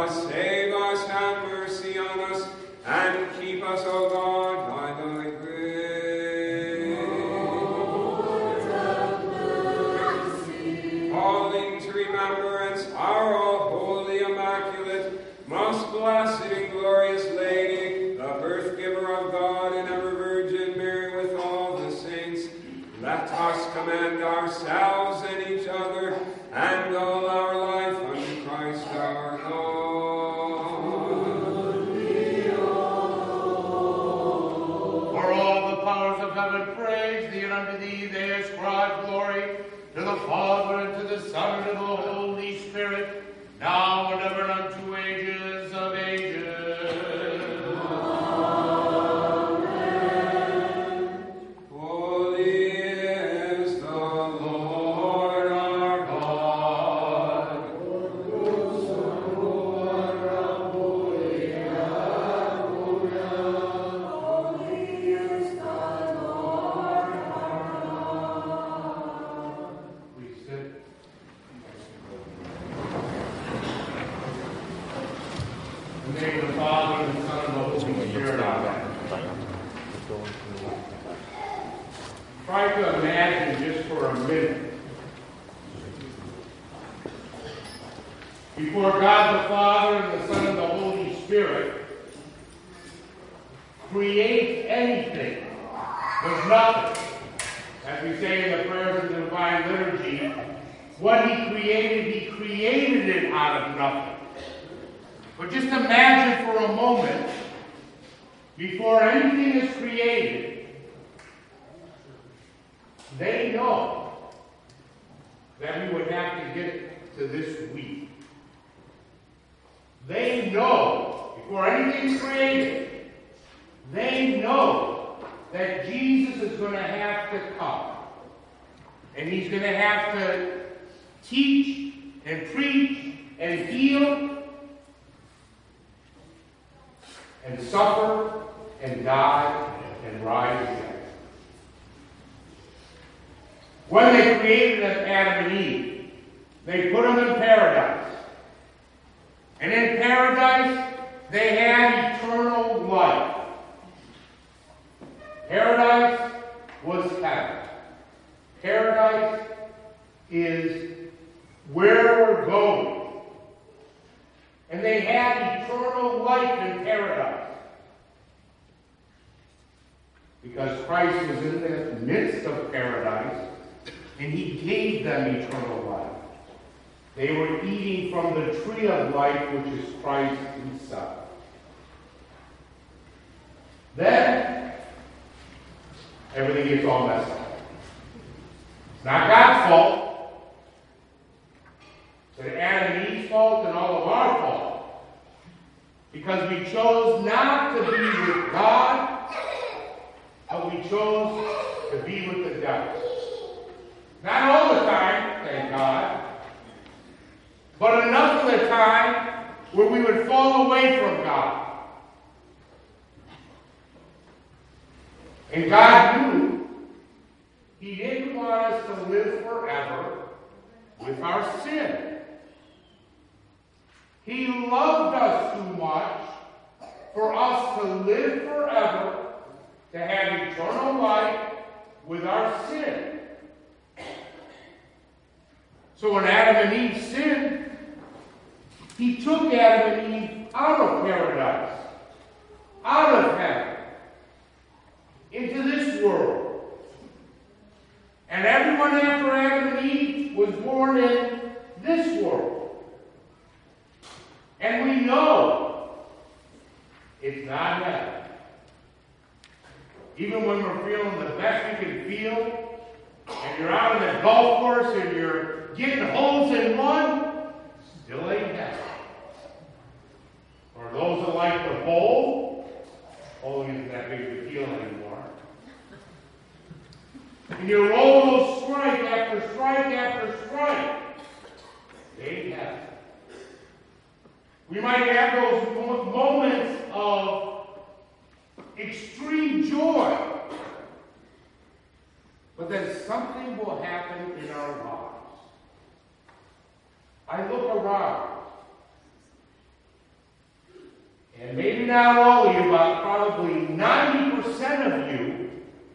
us, save us, have mercy on us, and keep us, O God, by thy grace. Calling to remembrance our all-holy, immaculate, most blessed and glorious Lady, the birth giver of God and ever Virgin Mary with all the saints, let us commend ourselves and each other and all our life unto Christ our Lord. For all the powers of heaven praise thee, and unto thee they ascribe glory, to the Father, and to the Son, and to the Holy Spirit, now and ever, and unto ages of ages. Holy is the Lord our God. We sit. In the name of the Father, and the Son, and the Holy Spirit, amen. Try to imagine just for a minute. Before God the Father, and the Son, and the Holy Spirit create anything, there's nothing. As we say in the prayers of the Divine Liturgy, what he created, he created it out of nothing. But just imagine for a moment, before anything is created, they know that we would have to get to this week. They know, before anything is created, they know that Jesus is going to have to come. And he's going to have to teach and preach and heal and suffer and die and rise again. When they created Adam and Eve, they put them in paradise. And in paradise, they had eternal life. Paradise was heaven. Paradise is where we're going. And they had eternal life in paradise. Because Christ was in the midst of paradise, and he gave them eternal life. They were eating from the tree of life, which is Christ himself. Then, everything gets all messed up. It's not God's fault. It's Adam and Eve's fault and all of our fault. Because we chose not to be with God, but we chose to be with the devil. Not all the time, thank God, but enough of the time where we would fall away from God. And God knew he didn't want us to live forever with our sin. He loved us too much for us to live forever, to have eternal life with our sin. So when Adam and Eve sinned, he took Adam and Eve out of paradise, out of heaven, into this world. And everyone after Adam and Eve was born in this world. And we know it's not heaven. Even when we're feeling the best we can feel, and you're out on the golf course and you're getting holes in one, still ain't heaven. For those that like to bowl, bowling isn't that big of a deal anymore. And you roll those strike after strike after strike, they ain't heaven. We might have those moments of extreme joy, but then something will happen in our lives. I look around, not all of you, but probably ninety percent of you,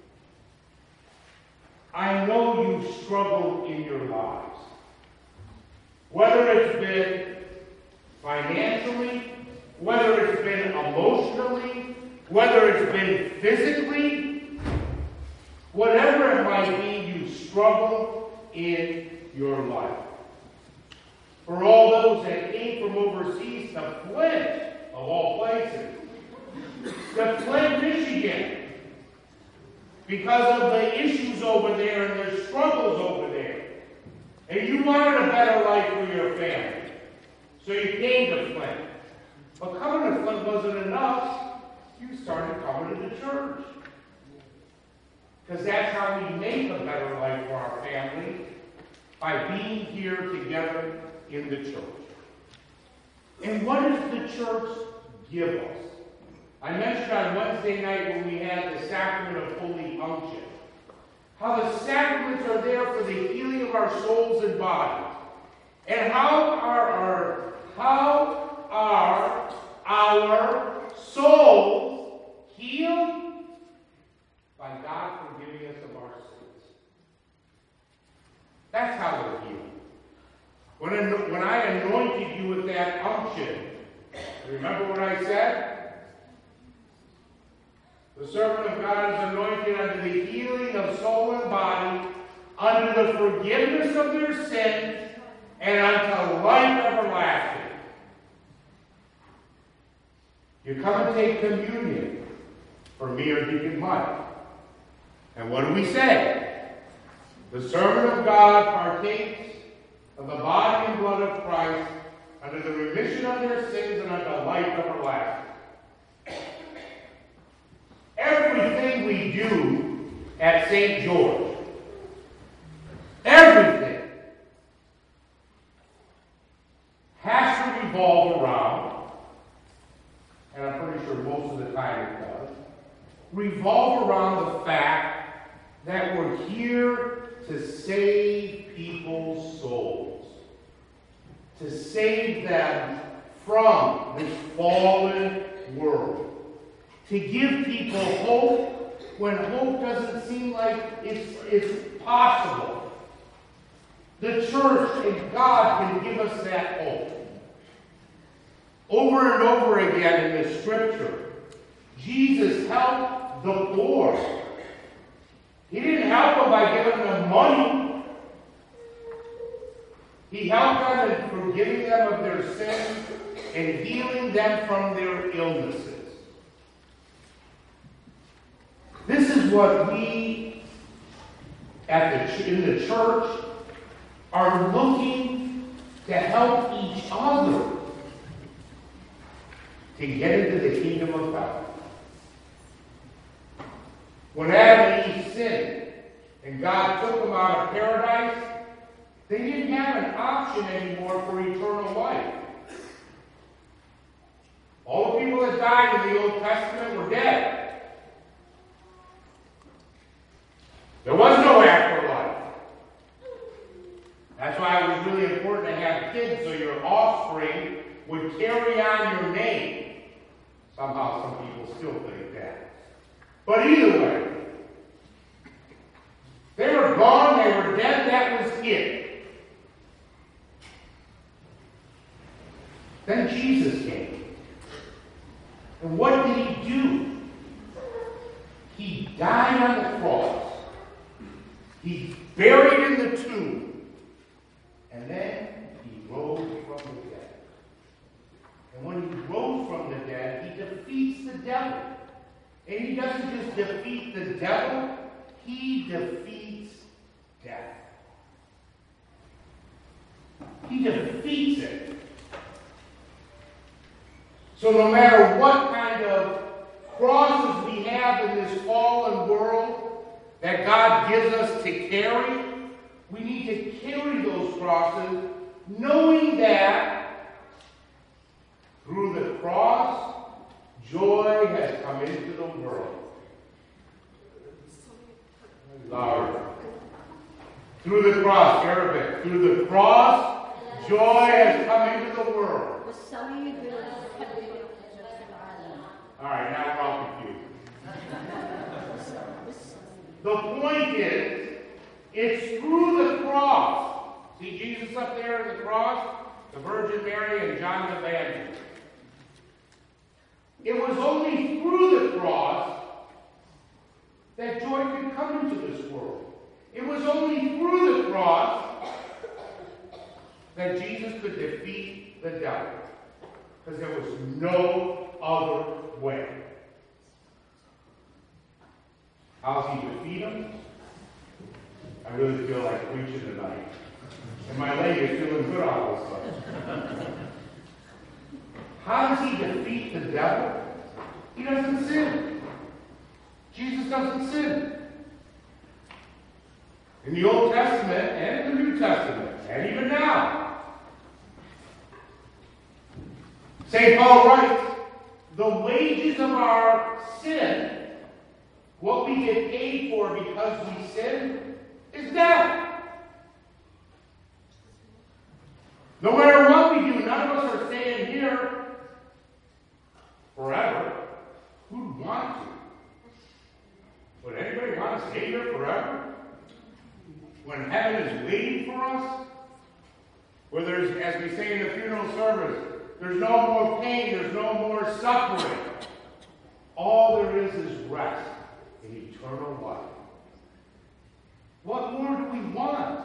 I know you struggled in your lives. Whether it's been financially, whether it's been emotionally, whether it's been physically, whatever it might be, you struggle in your life. For all those that came from overseas to Flint, of all places, to Flint, Michigan, because of the issues over there and the struggles over there. And you wanted a better life for your family. So you came to Flint. But coming to Flint wasn't enough. You started coming to the church. Because that's how we make a better life for our family, by being here together in the church. And what does the church give us? I mentioned on Wednesday night when we had the sacrament of Holy Unction, how the sacraments are there for the healing of our souls and bodies. And how are our, how are our souls healed? By God forgiving us of our sins. That's how we're healed. When, when I anointed you with that unction, remember what I said? The servant of God is anointed unto the healing of soul and body, unto the forgiveness of their sins, and unto life everlasting. You come and take communion for me or Deacon Mike. And what do we say? The servant of God partakes of the body and blood of Christ unto the remission of their sins and unto life everlasting. Everything we do at Saint George, everything, has to revolve around, and I'm pretty sure most of the time it does, revolve around the fact that we're here to save people's souls, to save them from this fallen world, to give people hope when hope doesn't seem like it's, it's possible. The church and God can give us that hope. Over and over again in the scripture, Jesus helped the poor. He didn't help them by giving them money. He helped them in forgiving them of their sins and healing them from their illnesses. This is what we at the, in the church are looking to help each other to get into the kingdom of God. When Adam and Eve sinned and God took them out of paradise, they didn't have an option anymore for eternal life. All the people that died in the Old Testament were dead. There was no afterlife. That's why it was really important to have kids so your offspring would carry on your name. Somehow some people still think that. But either way, they were gone, they were dead, that was it. Then Jesus came. And what did he do? He died on the cross. He's buried in the tomb. And then he rose from the dead. And when he rose from the dead, he defeats the devil. And he doesn't just defeat the devil, he defeats death. He defeats it. So no matter what kind of crosses we have in this fallen world that God gives us to carry, we need to carry those crosses knowing that through the cross, joy has come into the world. Louder. Through the cross, Arabic. Through the cross, joy has come into the world. All right, now we're all confused. The point is, it's through the cross. See Jesus up there at the cross? The Virgin Mary and John the Baptist. It was only through the cross that joy could come into this world. It was only through the cross that Jesus could defeat the devil. Because there was no other way. How's he defeat him? I really feel like preaching tonight. And my leg is feeling good all of a sudden. How does he defeat the devil? He doesn't sin. Jesus doesn't sin. In the Old Testament and in the New Testament, and even now, Saint Paul writes, the wages of our sin, what we get paid for because we sin, is death. No matter what we do, none of us are staying here forever. Who'd want to? Would anybody want to stay here forever? When heaven is waiting for us? Where there's, as we say in the funeral service, there's no more pain, there's no more suffering. All there is is rest in eternal life. What more do we want?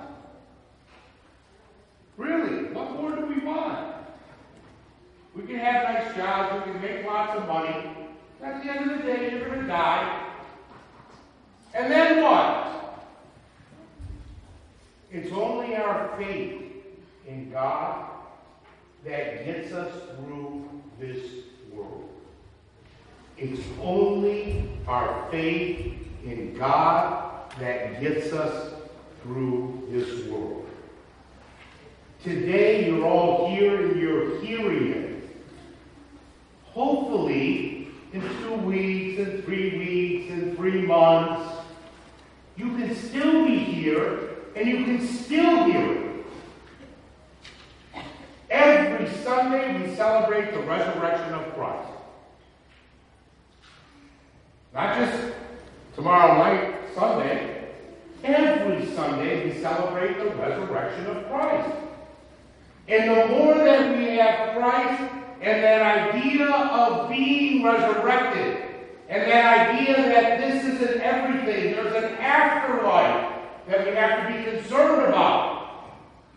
Really, what more do we want? We can have nice jobs, we can make lots of money. At the end of the day, you're going to die. And then what? It's only our faith in God that gets us through this world. It's only our faith in God that gets us through this world. Today, you're all here and you're hearing it. Hopefully, in two weeks, and three weeks, and three months, you can still be here and you can still hear it. Every Sunday, we celebrate the resurrection of Christ. Not just tomorrow night, Sunday. Every Sunday, we celebrate the resurrection of Christ. And the more that we have Christ and that idea of being resurrected, and that idea that this isn't everything, there's an afterlife that we have to be concerned about.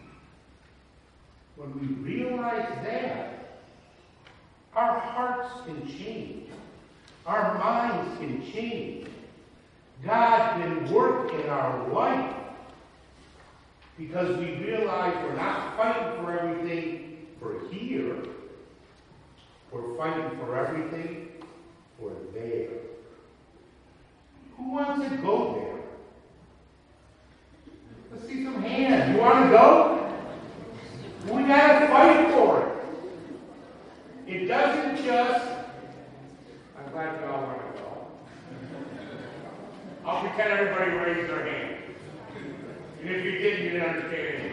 When we realize that, our hearts can change. Our minds can change. God can work in our life because we realize we're not fighting for everything for here. We're fighting for everything for there. Who wants to go there? Let's see some hands. You want to go? We got to fight for it. It doesn't just... I'm glad you all want to go. I'll pretend everybody raised their hand. And if you didn't, you didn't understand anything.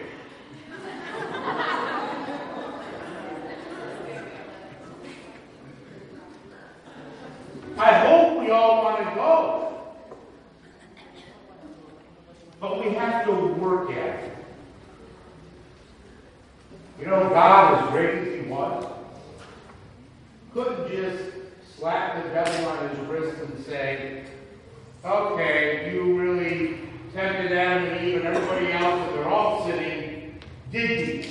I hope we all want to go. But we have to work at it. You know, God, as great as He was, couldn't just slap the devil on his wrist and say, okay, you really tempted Adam and Eve and everybody else, and they're all sinning, did you?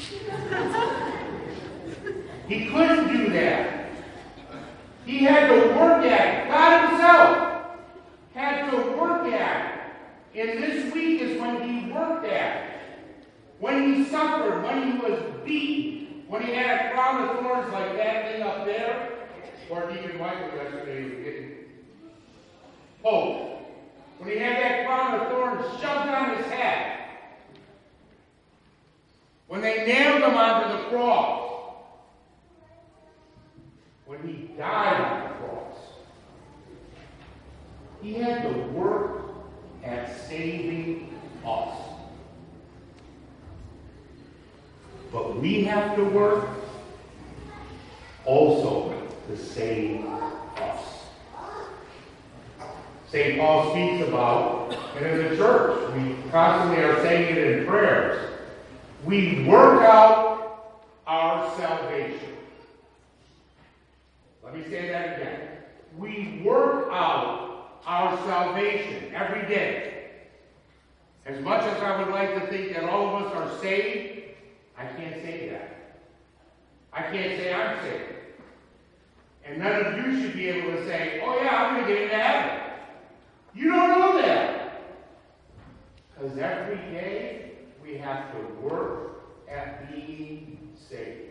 He couldn't do that. He had to work at it. God Himself had to work at it. And this week is when He worked at it. When He suffered, when He was beaten, when He had a crown of thorns like that thing up there, or Deacon Michael yesterday was getting poked. When He had that crown of thorns shoved on His head. When they nailed Him onto the cross. When He died on the cross. He had to work at saving us. But we have to work also to save Saint Paul speaks about, and in the church, we constantly are saying it in prayers. We work out our salvation. Let me say that again. We work out our salvation every day. As much as I would like to think that all of us are saved, I can't say that. I can't say I'm saved. And none of you should be able to say, oh yeah, I'm going to get into heaven. You don't know that. Because every day we have to work at being saved.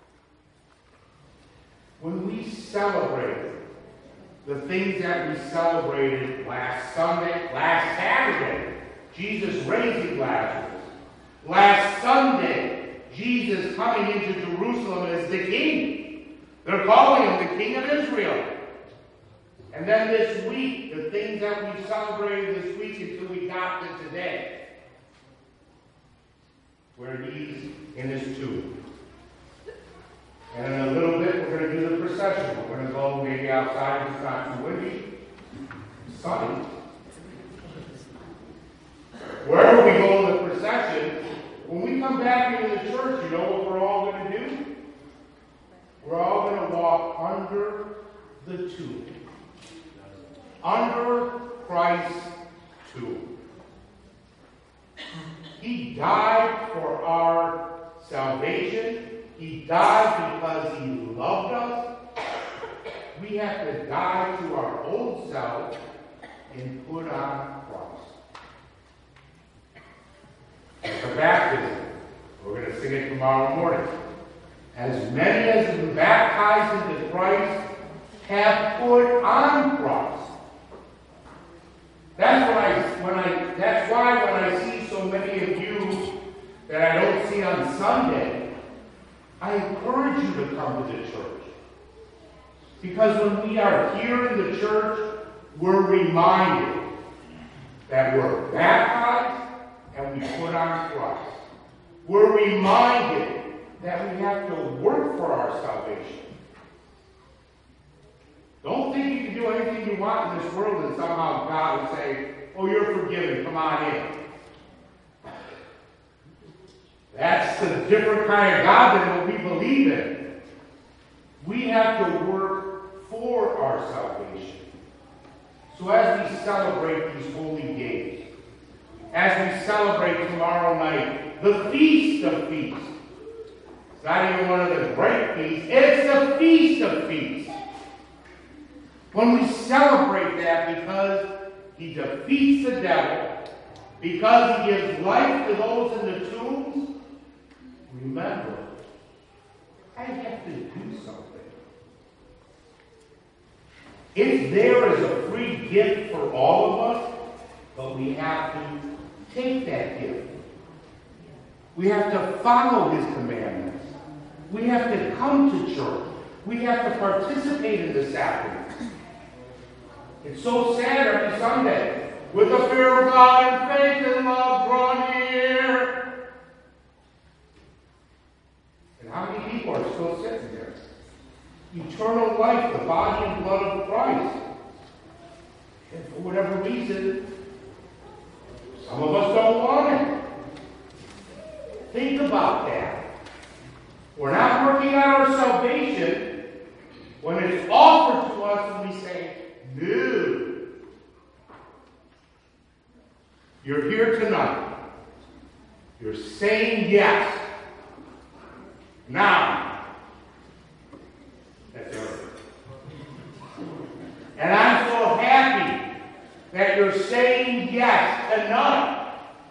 When we celebrate the things that we celebrated last Sunday, last Saturday, Jesus raising Lazarus. Last Sunday, Jesus coming into Jerusalem as the king. They're calling him the King of Israel. And then this week, the things that we celebrated this week until we got to today, where he's in his tomb. And in a little bit, we're going to do the procession. We're going to go maybe outside if it's not too windy, sunny. Wherever we go in the procession, when we come back into the church, you know what we're all going to do? We're all going to walk under the tomb. Under Christ's tomb. He died for our salvation. He died because he loved us. We have to die to our old self and put on Christ. It's a baptism. We're going to sing it tomorrow morning. As many as have been baptized into Christ have put on Christ. That's what I when I that's why when I see so many of you that I don't see on Sunday, I encourage you to come to the church. Because when we are here in the church, we're reminded that we're baptized and we put on Christ. We're reminded that we have to work for our salvation. Don't think you can do anything you want in this world and somehow God will say, oh, you're forgiven, come on in. That's a different kind of God than what we believe in. We have to work for our salvation. So as we celebrate these holy days, as we celebrate tomorrow night, the Feast of Feasts, it's not even one of the great feasts, it's the Feast of Feasts. When we celebrate that because he defeats the devil, because he gives life to those in the tombs, remember, I have to do something. It's there as a free gift for all of us, but we have to take that gift. We have to follow his commandments. We have to come to church. We have to participate in the sacraments. It's so sad every Sunday. With the fear of God and faith and love, draw near. And how many people are still sitting there? Eternal life, the body and blood of Christ. And for whatever reason, some of us don't want it. Think about that. We're not working on our salvation when it's offered to us and we say, no. You're here tonight. You're saying yes. Now. That's it. And I'm so happy that you're saying yes tonight.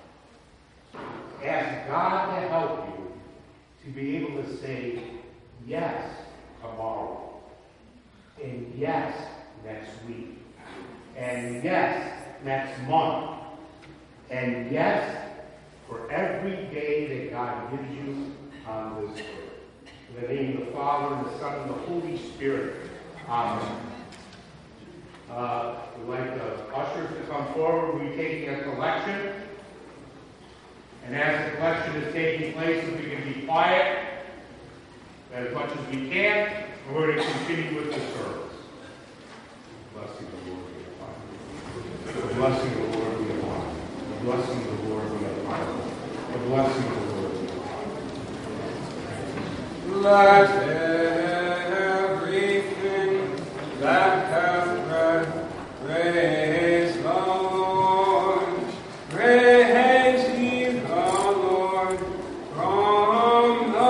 Ask God to help you to be able to say yes tomorrow. And yes next week. And yes next month. And yes for every day that God gives you on this earth. In the name of the Father, and the Son, and the Holy Spirit. Amen. Uh, we'd like the ushers to come forward. We'll be taking a collection. And as the collection is taking place, if we can be quiet as much as we can, and we're going to continue with the service. Bless you, the Lord. The blessing of the Lord be upon you. The blessing of the Lord be upon you. The blessing of the Lord be upon you. Let everything that hath breath praise the Lord. Praise ye the Lord from the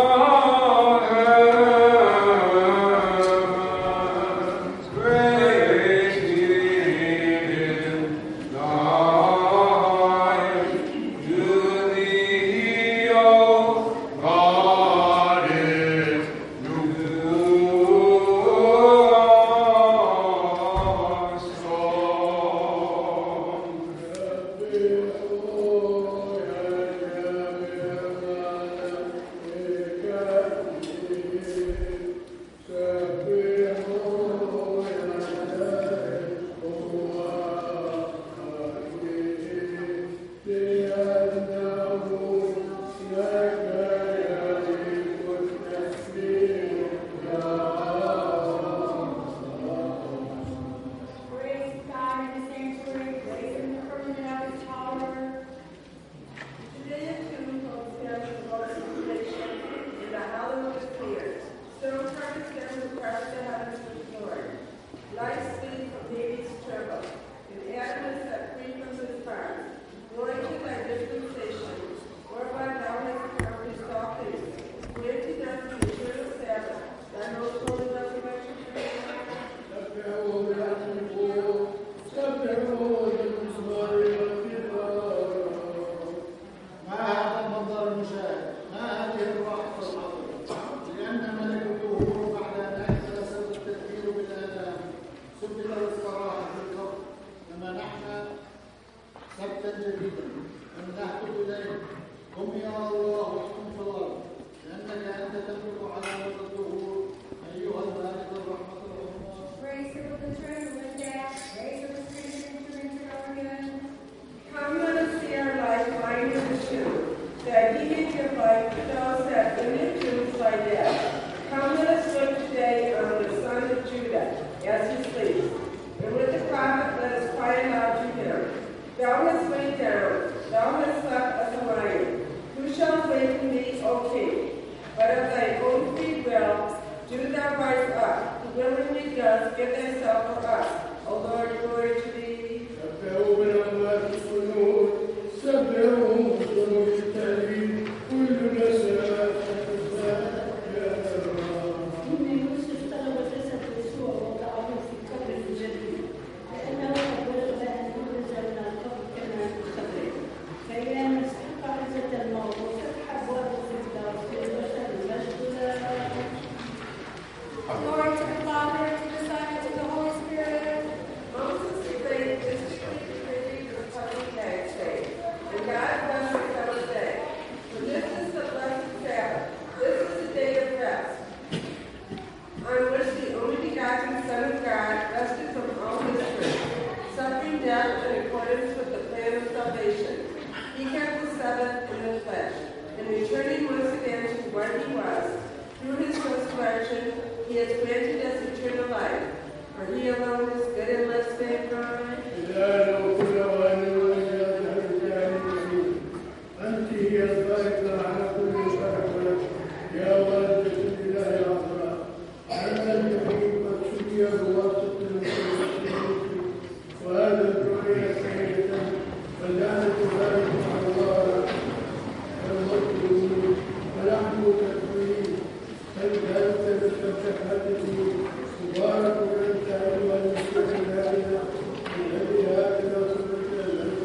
heavens. Praise ye the Lord. To thee, O God is Praise God in the sanctuary, praise Him in the firmament of His power. Today is two of Samuel's Lord's tribulation in the hollow of his fear. Stone carved Samuel who crashed the heavens with glory. Light speed from David's trouble. And Adam is set free from his bonds. Glory to thy dispensation, whereby thou hast become his things. Granted unto the eternal Sabbath, thy most holy resurrection. ما هذا المنظر المشاهد؟ ما هذه الرأفة العظيمة؟ لأن ملك الدهور بعد أن أحدث التدبير بالآلام سبل الصراحة في الكون فمنحنا سبتا جديدا ونهتف إليه قم يا الله واحكم في الأرض لأنك أنت تملك على مدى الدهور أيها المالك الرحمة العظمى. Praise Him with the trembling down, praise Him with the instrument organ. Come, let us see our life lying in the tomb, that he may give life to those that in the tombs lie dead. Come, let us look today on the Son of Judah as he sleeps, and with the prophet let us cry aloud to him. Thou hast laid down, thou hast slept as a lion. Who shall awaken thee, O King? But of thy own free will, do thou rise up, who willingly does give thyself for us. O Lord, glory to thee. سبحوا بالأموات الصنوع سبحوا بالصنوع التالي كلنا سبحوا إني يوسف طلب جسد يسوع وضعه في قبر جديد لأنه قد بلغ أن يخرج من القبر كما في قبره فإذا مسحق عزة الموت وفتح أبواب الفردوس في البشر المجد له. Glory to the Father, to the Son, and to the Holy Spirit. Moses prayed this to the public day, and God blessed the seventh day. For this is the blessed Sabbath. This is the day of rest, on which the only begotten Son of God rested from all his strength, suffering death in accordance with the plan of salvation. He kept the Sabbath in the flesh, and returning once again to what he was, through his resurrection, he has granted us eternal life. For he alone is good and less mankind. أنت هي الباركة على كل شرف يا والدة الإله العذراء أنت الجحيم قد سقي بواسطة المسيح وهذا الدنيا سيئة فلعنة ذلك على الله المطلوب ونحن تكوين أنت أنت بالشفاعة مبارك أنت أيها المسيح الهادي الذي هكذا صدقت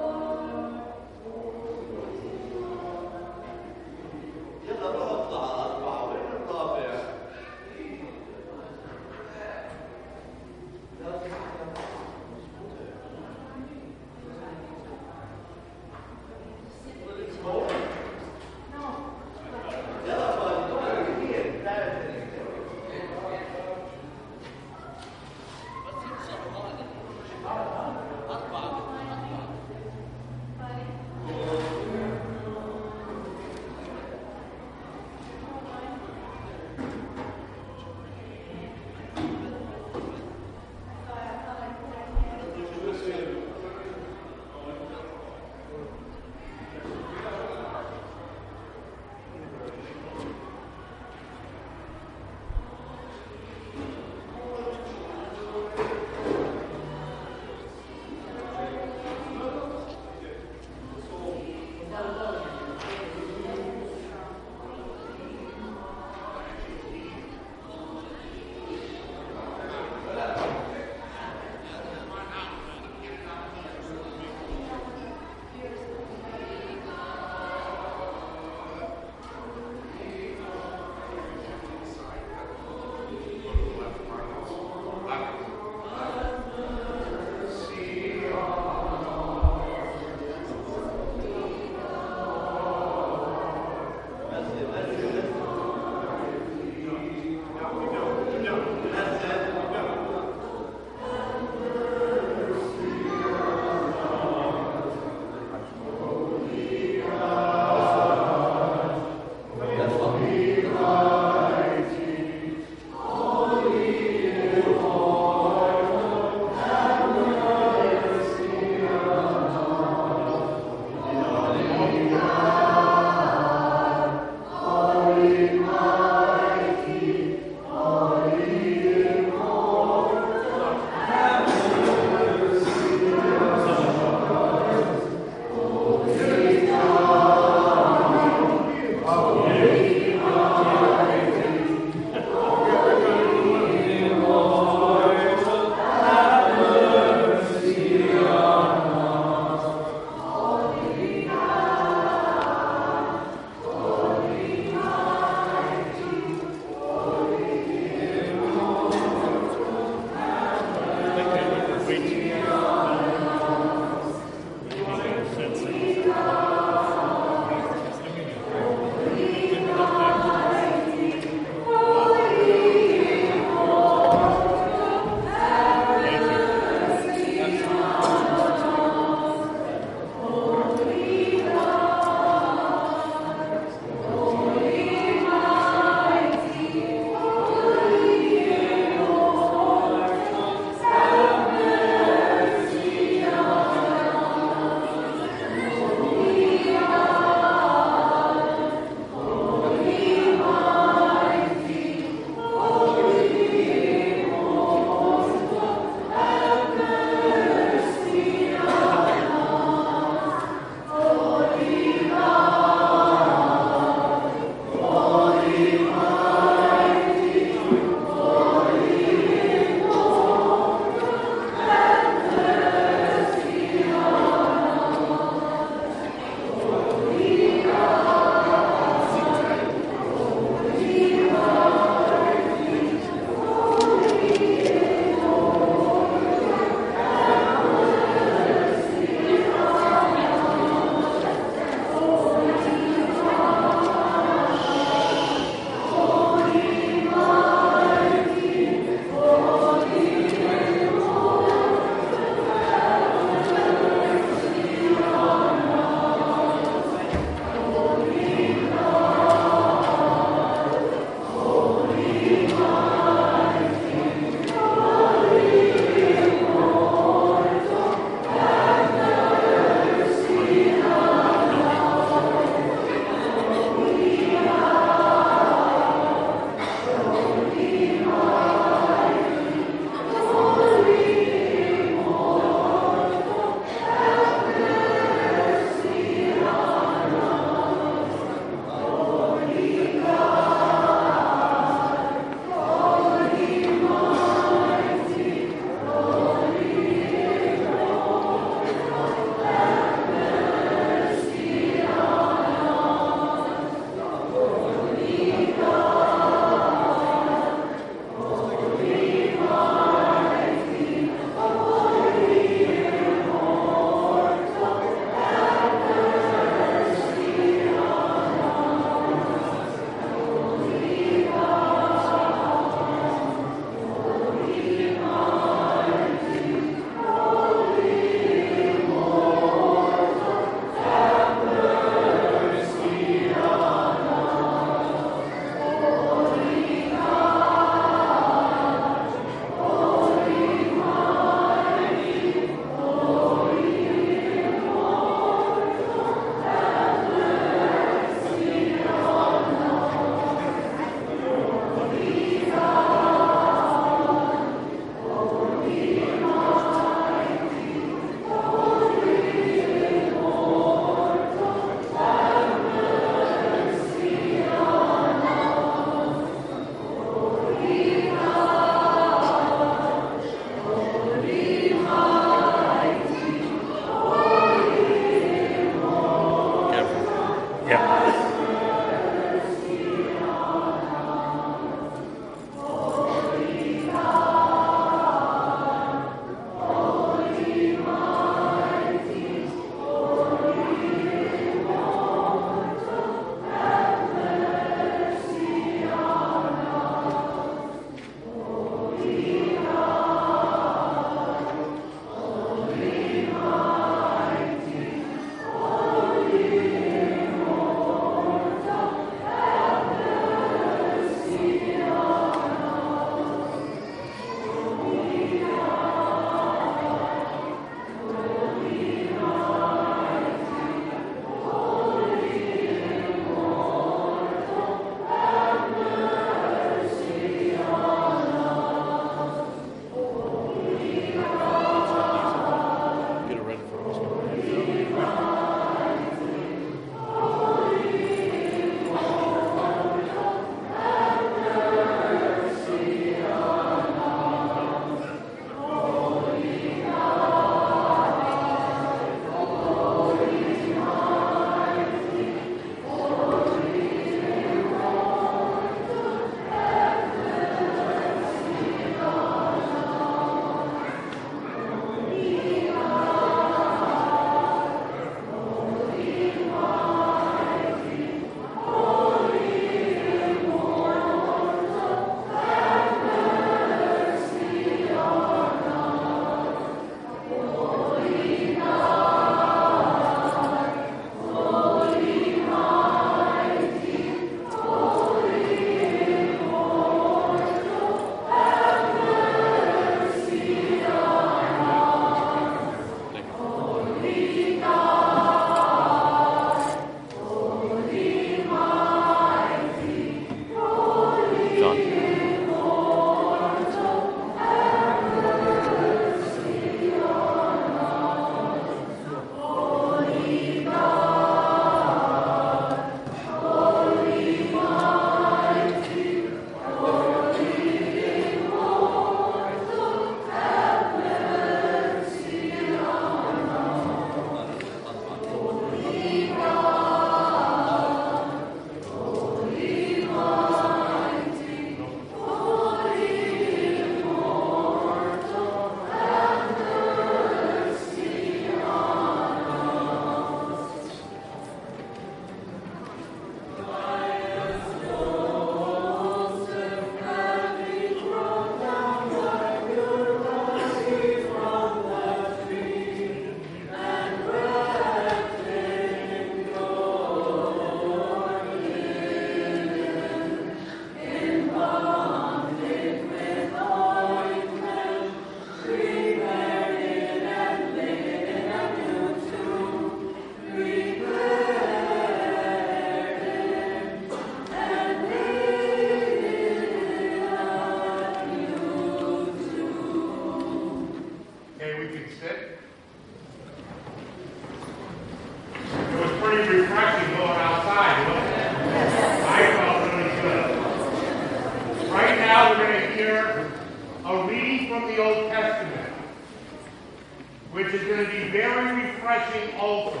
now we're going to hear a reading from the Old Testament, which is going to be very refreshing also.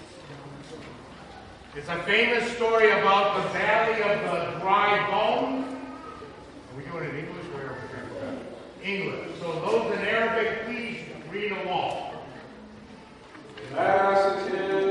It's a famous story about the Valley of the Dry Bones. Are we doing it in English or Arabic? English. So those in Arabic, please read along. Let us attend.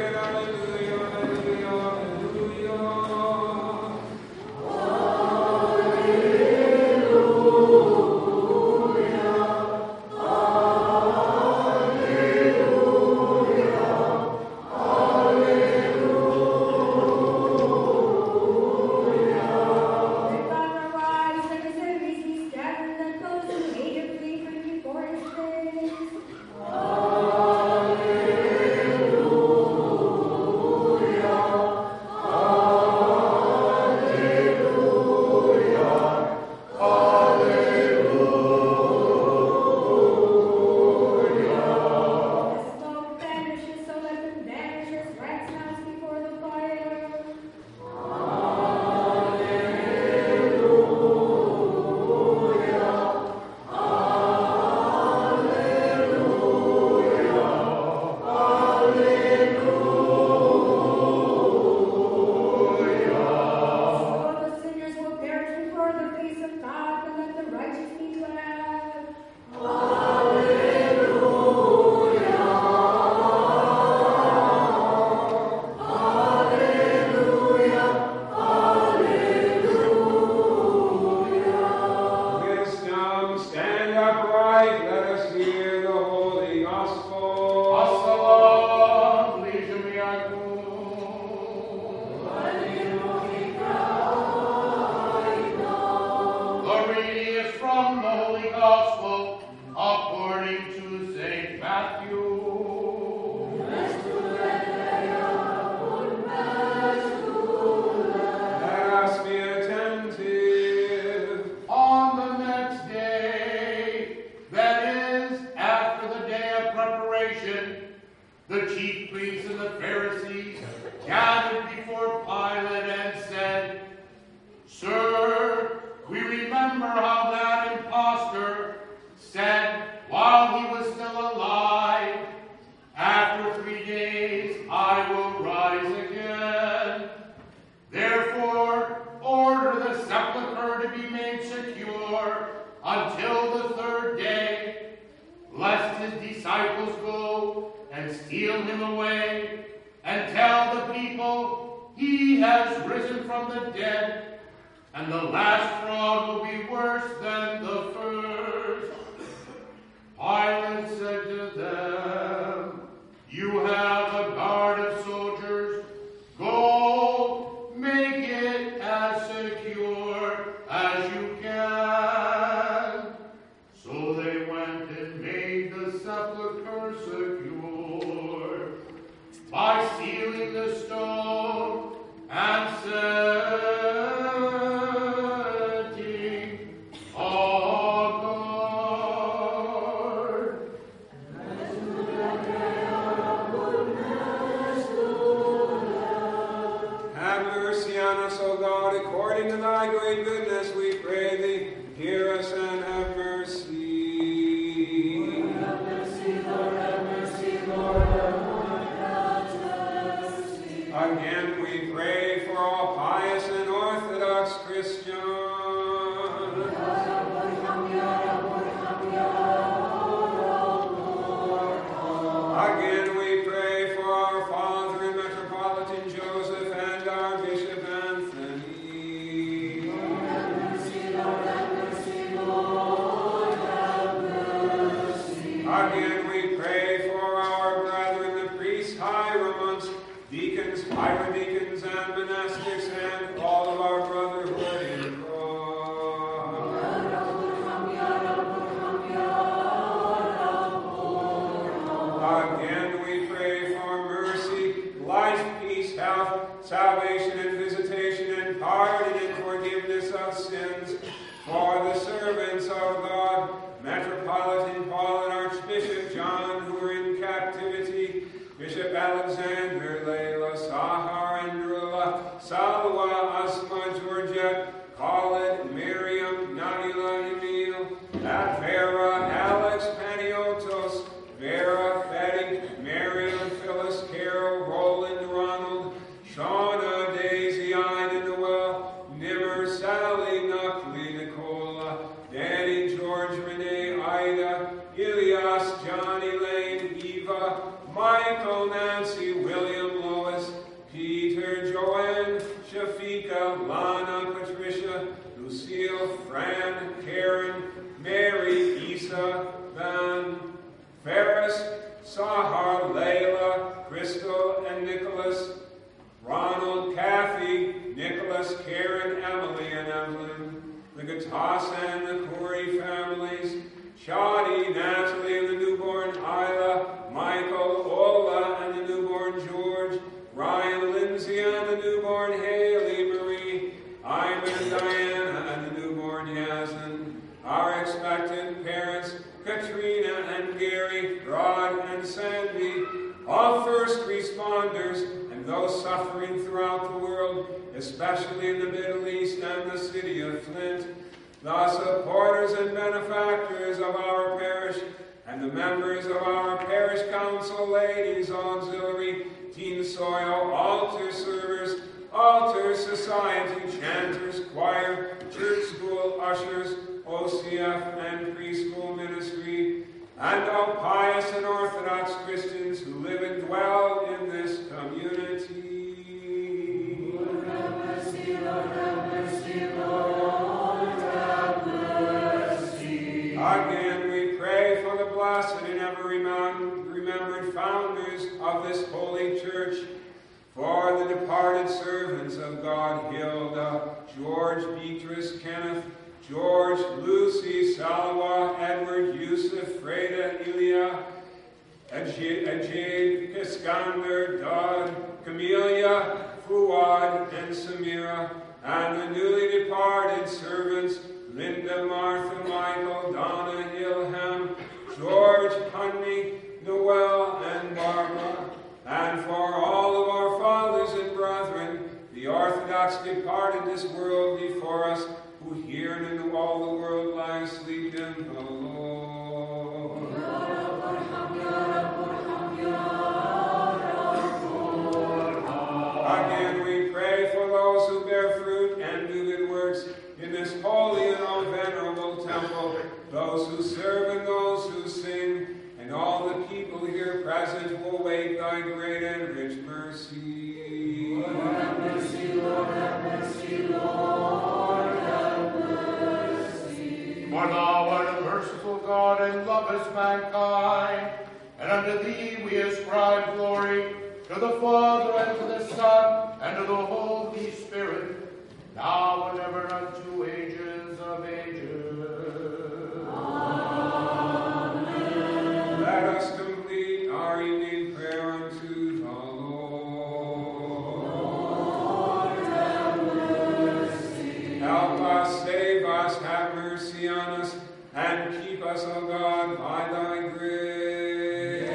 Oh reading is from the Holy Gospel according to Saint Matthew. Let us be attentive. On the next day, that is, after the day of preparation, the chief priests and the Pharisees gathered before Pilate and said, "Sir, we remember how that impostor said while he was still alive, 'After three days I will rise again.' Therefore, order the sepulchre to be made secure until the third day, lest his disciples go and steal him away and tell the people he has risen from the dead, and the last fraud will be worse than the first." Pilate said to them, "You have a guard of soldiers. Go, make it as secure as you can." So they went and made the sepulchre secure by sealing the stone and setting a guard. Have mercy on us, O God, according to thy great goodness, we pray thee. Hear us and have mercy. Have mercy, Lord, have mercy, Lord, have mercy. Again we pray for all pious and orthodox Christians. Again we pray for our Father and Metropolitan Joseph and our Bishop Anthony. Have mercy, Lord, have mercy, Lord, have mercy. Again we pray for our brethren, the priests, hieromonks, deacons, hierodeacons, and monastics, and all of our brotherhood in Christ. Again we pray for mercy, life, peace, health, salvation, and visitation, and pardon and forgiveness of sins for the servants of God, Metropolitan Paul and Archbishop John, who are in captivity, Bishop Alexander, Layla, Sahar, Andrula, Salwa, Asma, Georgia, Khalid, Miriam, Naila, Emil, Vera, Alex, Paniotos, Vera, Fetty, Marion, Phyllis, Carol, Roland, Ronald, Shauna, Daisy, Ida, Noel, Nimmer, Sally, Nuckley, Nicola, Danny, George, Renee, Ida, Ilias, Johnny, Lane, Eva, Michael, Nancy, William, Lois, Peter, Joanne, Shafika, Lana, Patricia, Lucille, Fran, Karen, Mary, Isa, Van, Ferris, Sahar, Layla, Crystal, and Nicholas, Ronald, Kathy, Nicholas, Karen, Emily, and Evelyn, the Gatas and the Corey families, Shadi, Natalie, and the newborn Isla, Michael, Ola, and the newborn George, Ryan, Lindsay, and the newborn Haley, Marie, Ivan, Diana, and the newborn Yasin, our expectant parents, Katrina and Gary, Rod and Sandy, all first responders, and those suffering throughout the world, especially in the Middle East and the city of Flint, the supporters and benefactors of our parish, and the members of our parish council, ladies, auxiliary, teen soil, altar servers, altar society, chanters, choir, church school ushers, O C F and preschool ministry, and all pious and orthodox Christians who live and dwell in this community. Lord, have mercy, Lord, have mercy, Lord, have mercy. Again, we pray for the blessed and ever remembered founders of this holy church, for the departed servants of God, Hilda, George, Beatrice, Kenneth, George, George, Lucy, Salwa, Edward, Yusuf, Freda, Ilya, Ajay, Ajay, Iskander, Dodd, Camelia, Fuad, and Samira, and the newly departed servants, Linda, Martha, Michael, Donna, Ilham, George, Honey, Noel, and Barbara, and for all of our fathers and brethren, the Orthodox departed this world before us, who here and in all the world lie asleep in the Lord. Again we pray for those who bear fruit and do good works in this holy and all venerable temple, those who serve and those who sing, and all the people here present who await thy great and rich mercy. Lord have mercy, Lord have mercy, Lord have mercy. For thou art a merciful God and lovest mankind, and unto thee we ascribe glory, to the Father and to the Son and to the Holy Spirit, now and ever unto ages of ages. Amen. Let us complete our evening prayer unto the Lord. Lord have mercy. Help us, save us, have mercy on us, and keep us, O God, by thy grace.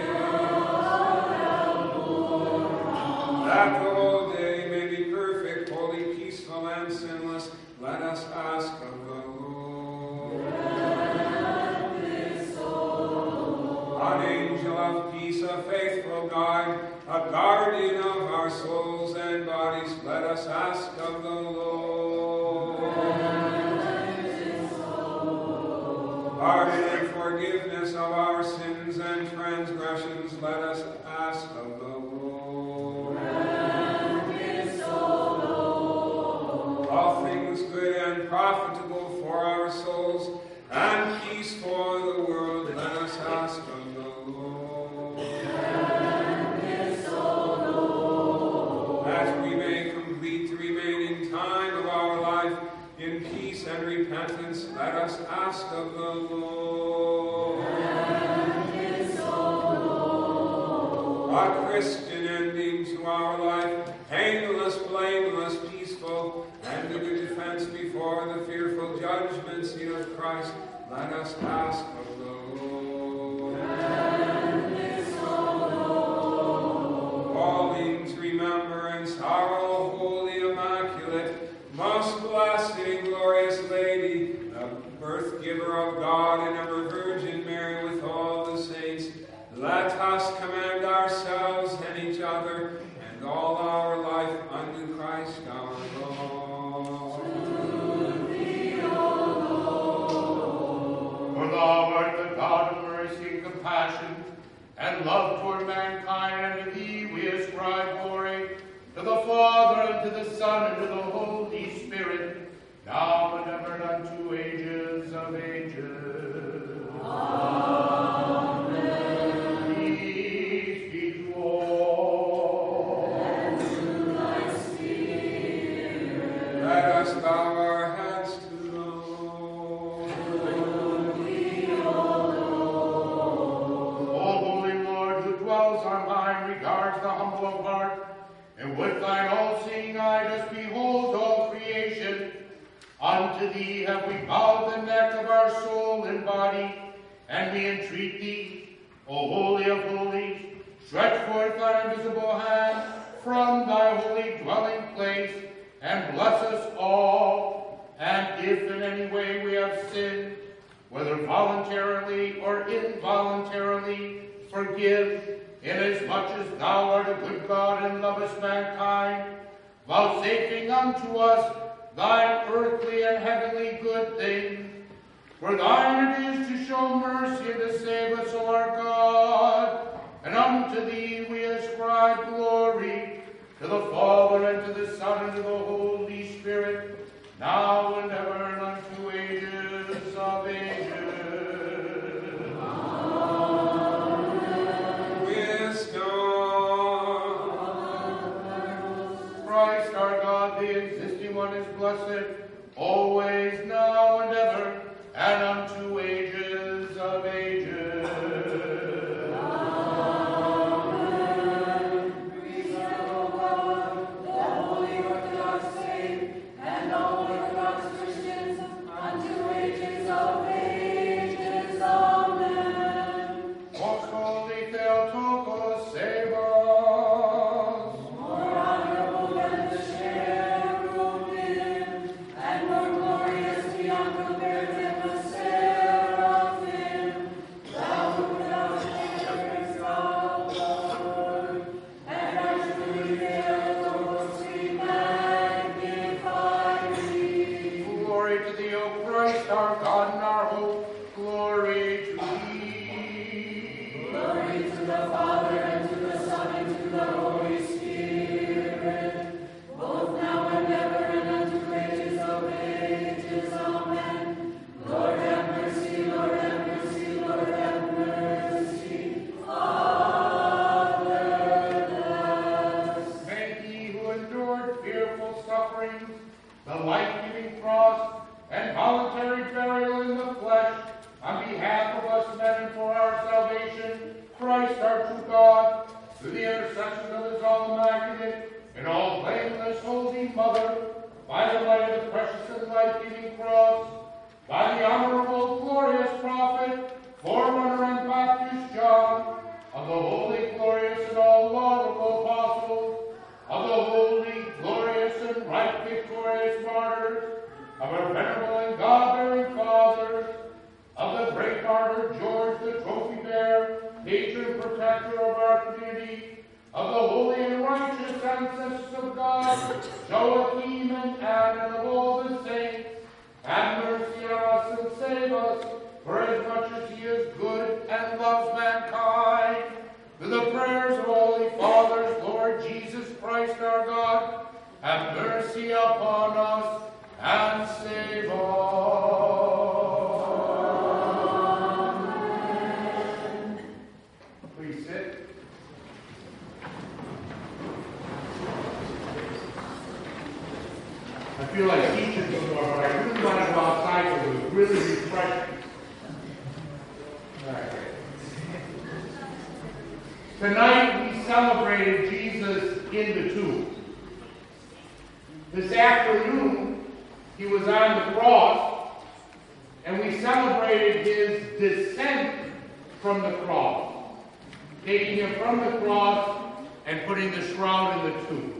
That the whole day may be perfect, holy, peaceful, and sinless, let us ask of the Lord. An angel of peace, a faithful guide, a guardian of our souls and bodies, let us ask of the Lord. Pardon and forgiveness of our sins and transgressions, let us ask of the Lord. All things good and profitable for our souls, and peace for the world, let us ask of the Lord. That we may complete the remaining time of our life in peace and repentance, let us ask of the Lord. A Christian ending to our life, painless, blameless, peaceful, and a good defense before the fearful judgment seat of Christ, let us ask of the Lord. Calling to remembrance our all holy, immaculate, most blessed and glorious Lady, the birth giver of God and ever Virgin Mary with all the saints, let us commend ourselves and each other and all our life unto Christ our Lord. For thou art the God of mercy and compassion, and love toward mankind, and to thee we ascribe glory, to the Father, and to the Son, and to the Holy Spirit, now and ever and unto ages of ages. Amen. Peace be to all. And to thy spirit. Let us bow our heads to the Lord. O holy Lord, who dwells our mind, regards the humble of heart, and with thine all-seeing eye dost behold all creation, unto thee have we bowed the neck of our soul and body, and we entreat thee, O Holy of Holies, stretch forth thy invisible hand from thy holy dwelling place, and bless us all. And if in any way we have sinned, whether voluntarily or involuntarily, forgive, inasmuch as thou art a good God and lovest mankind, vouchsafing unto us thine earthly and heavenly good things. For thine it is to show mercy and to save us, O our God. And unto thee we ascribe glory, to the Father, and to the Son, and to the Holy Spirit, now and ever and unto ages of ages. Christ our God, the existing one, is blessed, always, now, and ever. our God and our hope. Glory to thee. Glory to the Father, and to the Son, and to the Holy Spirit, both now and ever, and unto ages of ages. Amen. Lord have mercy, Lord have mercy, Lord have mercy. Father, May he who endured fearful sufferings, the life-giving cross, and voluntary burial in the flesh, on behalf of us men and for our salvation, Christ our true God, through the intercession of his all immaculate and all blameless Holy Mother, by the light of the precious and life-giving cross, by the honorable, glorious prophet, forerunner and Baptist John, of the holy, glorious, and all laudable apostles, of the holy, glorious, and right victorious martyrs, of our venerable and God-bearing fathers, of the great martyr George the trophy bearer, patron protector of our community, of the holy and righteous ancestors of God, Joachim and Anne, and of all the saints, have mercy on us and save us, for as much as he is good and loves mankind. Through the prayers of Holy Fathers, Lord Jesus Christ our God, have mercy upon us and save us. Amen. Please sit. I feel like teaching some more, but I really want to go outside because it was really refreshing. All right. Tonight we celebrated Jesus in the tomb. This afternoon he was on the cross, and we celebrated his descent from the cross, taking him from the cross and putting the shroud in the tomb.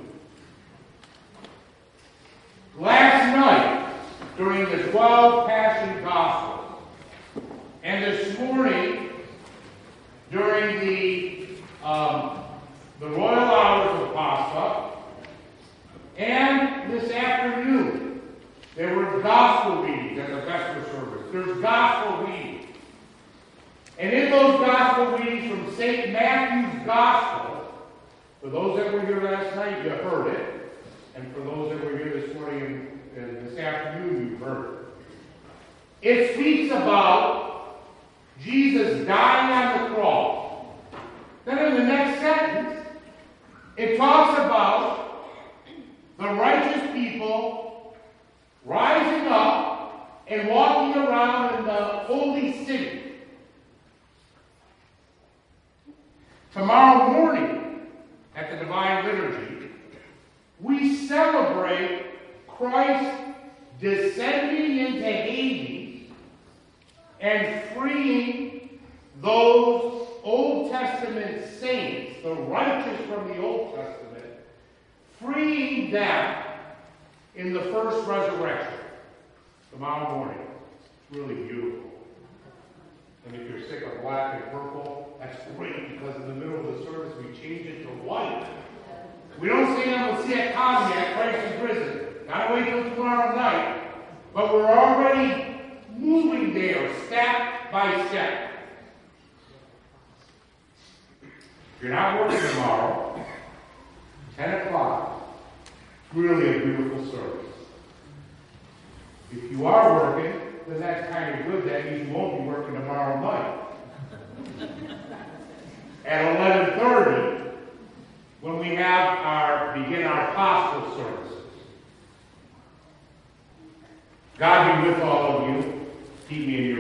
Last night, during the twelve Passion Gospels, and this morning, during the, um, the royal hours of Pasta, and this afternoon, there were gospel readings at the Vesper service. There's gospel readings. And in those gospel readings from Saint Matthew's Gospel, for those that were here last night, you heard it. And for those that were here this morning and, and this afternoon, you've heard it. It speaks about Jesus dying on the cross. Then in the next sentence, it talks about the righteous people rising up and walking around in the holy city. Tomorrow morning, at the Divine Liturgy, we celebrate Christ descending into Hades and freeing those Old Testament saints, the righteous from the Old Testament, freeing them in the first resurrection tomorrow morning. It's really beautiful. And if you're sick of black and purple, that's great, because in the middle of the service we change it to white. We don't say that we'll see a caveat, Christ is risen. Gotta wait till tomorrow night. But we're already moving there, step by step. If you're not working tomorrow, ten o'clock, really a beautiful service. If you are working, then that's kind of good. That means you won't be working tomorrow night. At eleven thirty, when we have our begin our gospel services. God be with all of you. Keep me in